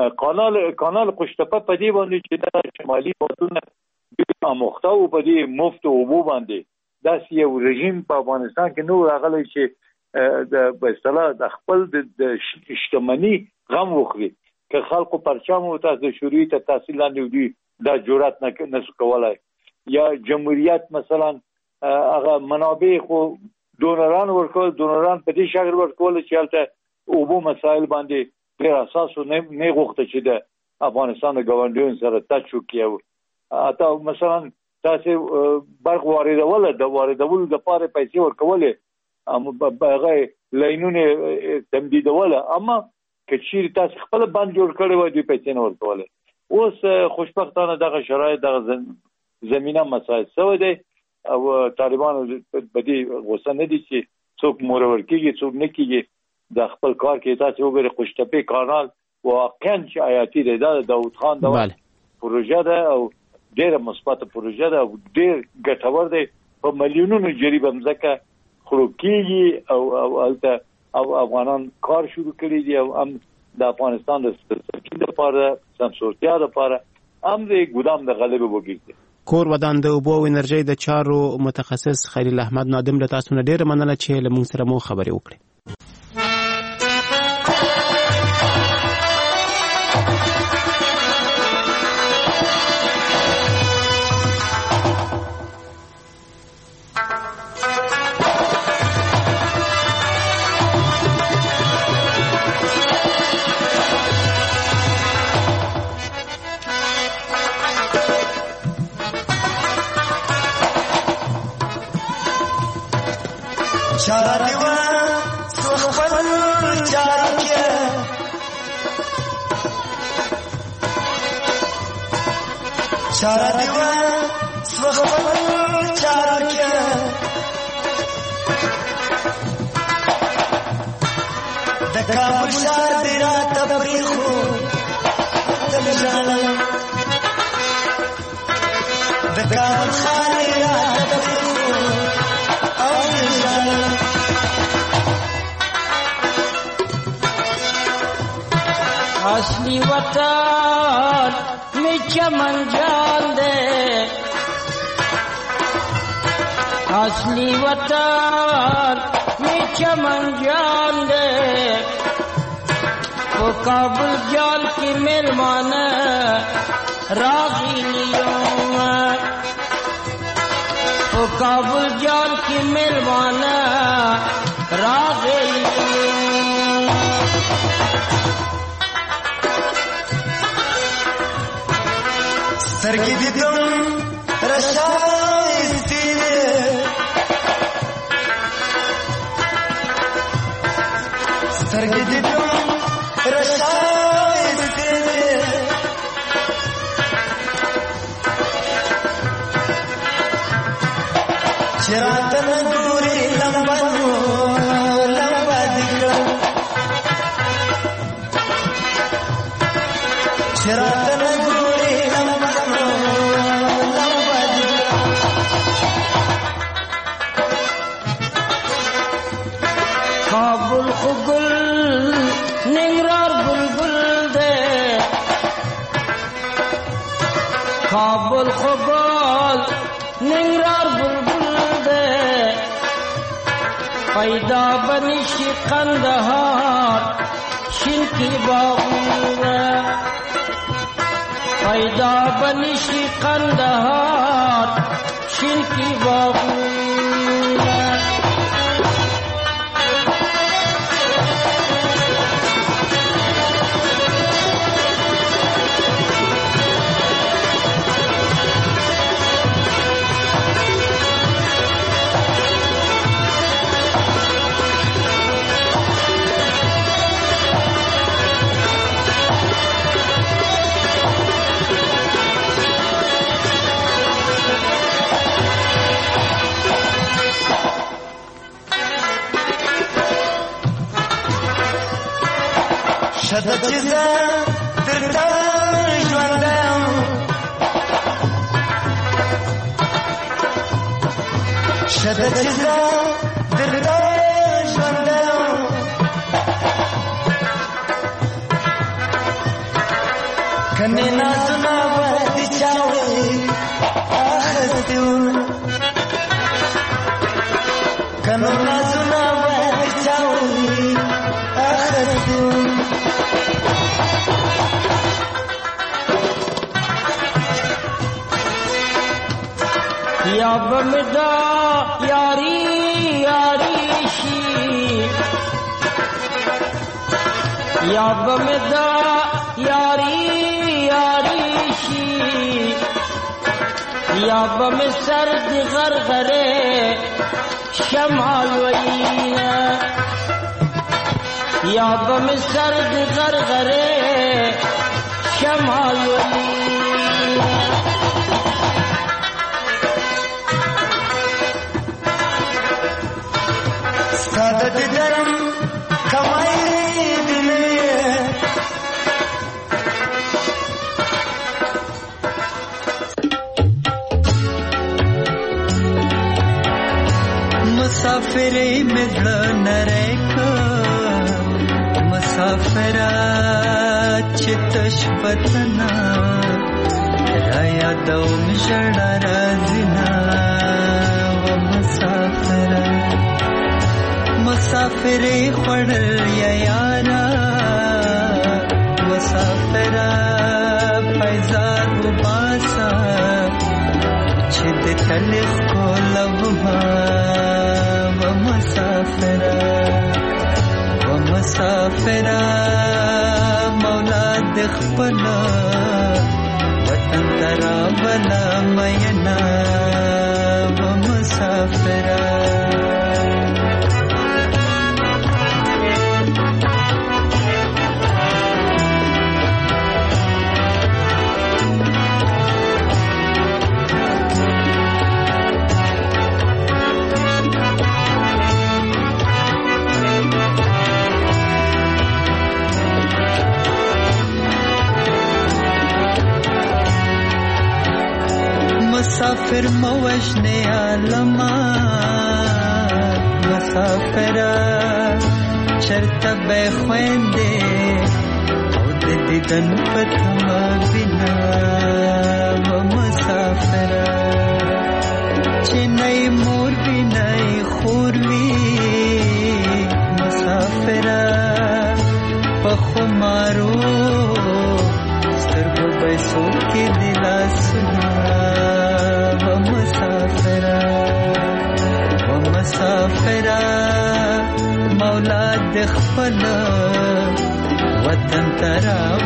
کانال قشتپه په دې باندې چې د شمالي بادونه اموخته او په دې مفت اوبو باندې دا یو رژیم په افغانستان کې نور راغلی چې د په اصطلاح د خپل د اجتماعي غم وخوري که خلکو پرچم او تاسو شروعي ته تحصیل لاندې ودی دا جرأت نه کولای یا جمهوریت مثلا هغه منابع خو دونران ورکول په دې شکل ورکول چې حالته اوبو مسائل باندې ډېر اساس نه غوښته چې د افغانستان د ګاونډیانو سره تاسو کېو اته مثلا تاسو برق واردول د لپاره پیسې ورکولې هغه لاینونه تمدیدول اما کچیر تاسو خپل باندې جوړ کړی و دي پیسې نه ورکولې اوس خوشبختانه دغه شرایط دغه زمينه مسائل سوي دي او طالبان په دې غوسه نه دي چې څوک مورور کیږي څوک نه کیږي د خپل کار کې تاسو وګورئ قشتپې کانال واقعا چې آیاتي دی دا داوود خان دا پروژه ده او ډېر مثبت پروژه ده او ډېر ګټور دی په میلیونونو جریبه مزکه خروکیږي او افغانان کار شروع کړی دی او هم د افغانستان د سرچینې لپاره سمسورتیا لپاره هم د ګودام د غلبې وګړي کور ودان د اوبو او انرژي د چارو متخصص خلیل احمد نادم له تاسو نه ډېر مننه چې له موږ سره مو خبرې وکړې چارا دیوا سوخپل چار کیا دکا بشار دیرا تبریخو تبجالا دکا بشار دیرا تبریخو او تبجالا असली वतन में चमन जान दे, असली वतन में चमन जान दे, वो काबुल जान की मेहमान रागिलियों, वो काबुल जान की मेहमान रागिलियों। सरगिदी तुम रशाइस्ती सरगिदी तुम रशाइस्ती चिरातन दूरी लंबा लंबा दिखो चिरातन दूरी लंबा लंबा दिखो काबुल खुगुल निंगरार बुलबुल दे, काबुल खुगुल निंगरार बुलबुल दे, पैदा बनिशी कंदहार शिनकी बाबूर, पैदा बनिशी कंदहार शिनकी बाबूर। शतचिजा तिरता ज्वंदम शतचिजा तिरता ज्वंदम कने ना सुना वह चावे आहतून कनो ना सुना वह चावे आहतून या बमदा यारी यारी शी, या बमदा यारी यारी शी, या बम सर्द गरगरे शमाल वईना, या बम सर्द गरगरे शमाल वईना। सादत धर्म कमाई दिले मुसाफिरे मिल नरेक मुसाफिरा चितश पतना राया दौम जड़ा राजिना व मुसाफिरा मुसाफिरे खड़ल या यारा मुसाफिरा पैजार उबासा छिद तलिख को लबहा व मुसाफिरा मौला दिखपला वतन तरा बला मयना व मुसाफिरा मुसाफिर मवजने आलमा मुसाफिरा शर्त बेख्वेंदे دیدن پتما بنا و مسافرہ چنئی مور بنئی خوروی مسافرہ پخمارو سترگو بیسو کی دلا سنا و مسافرہ مولا دخپلا وطن ترا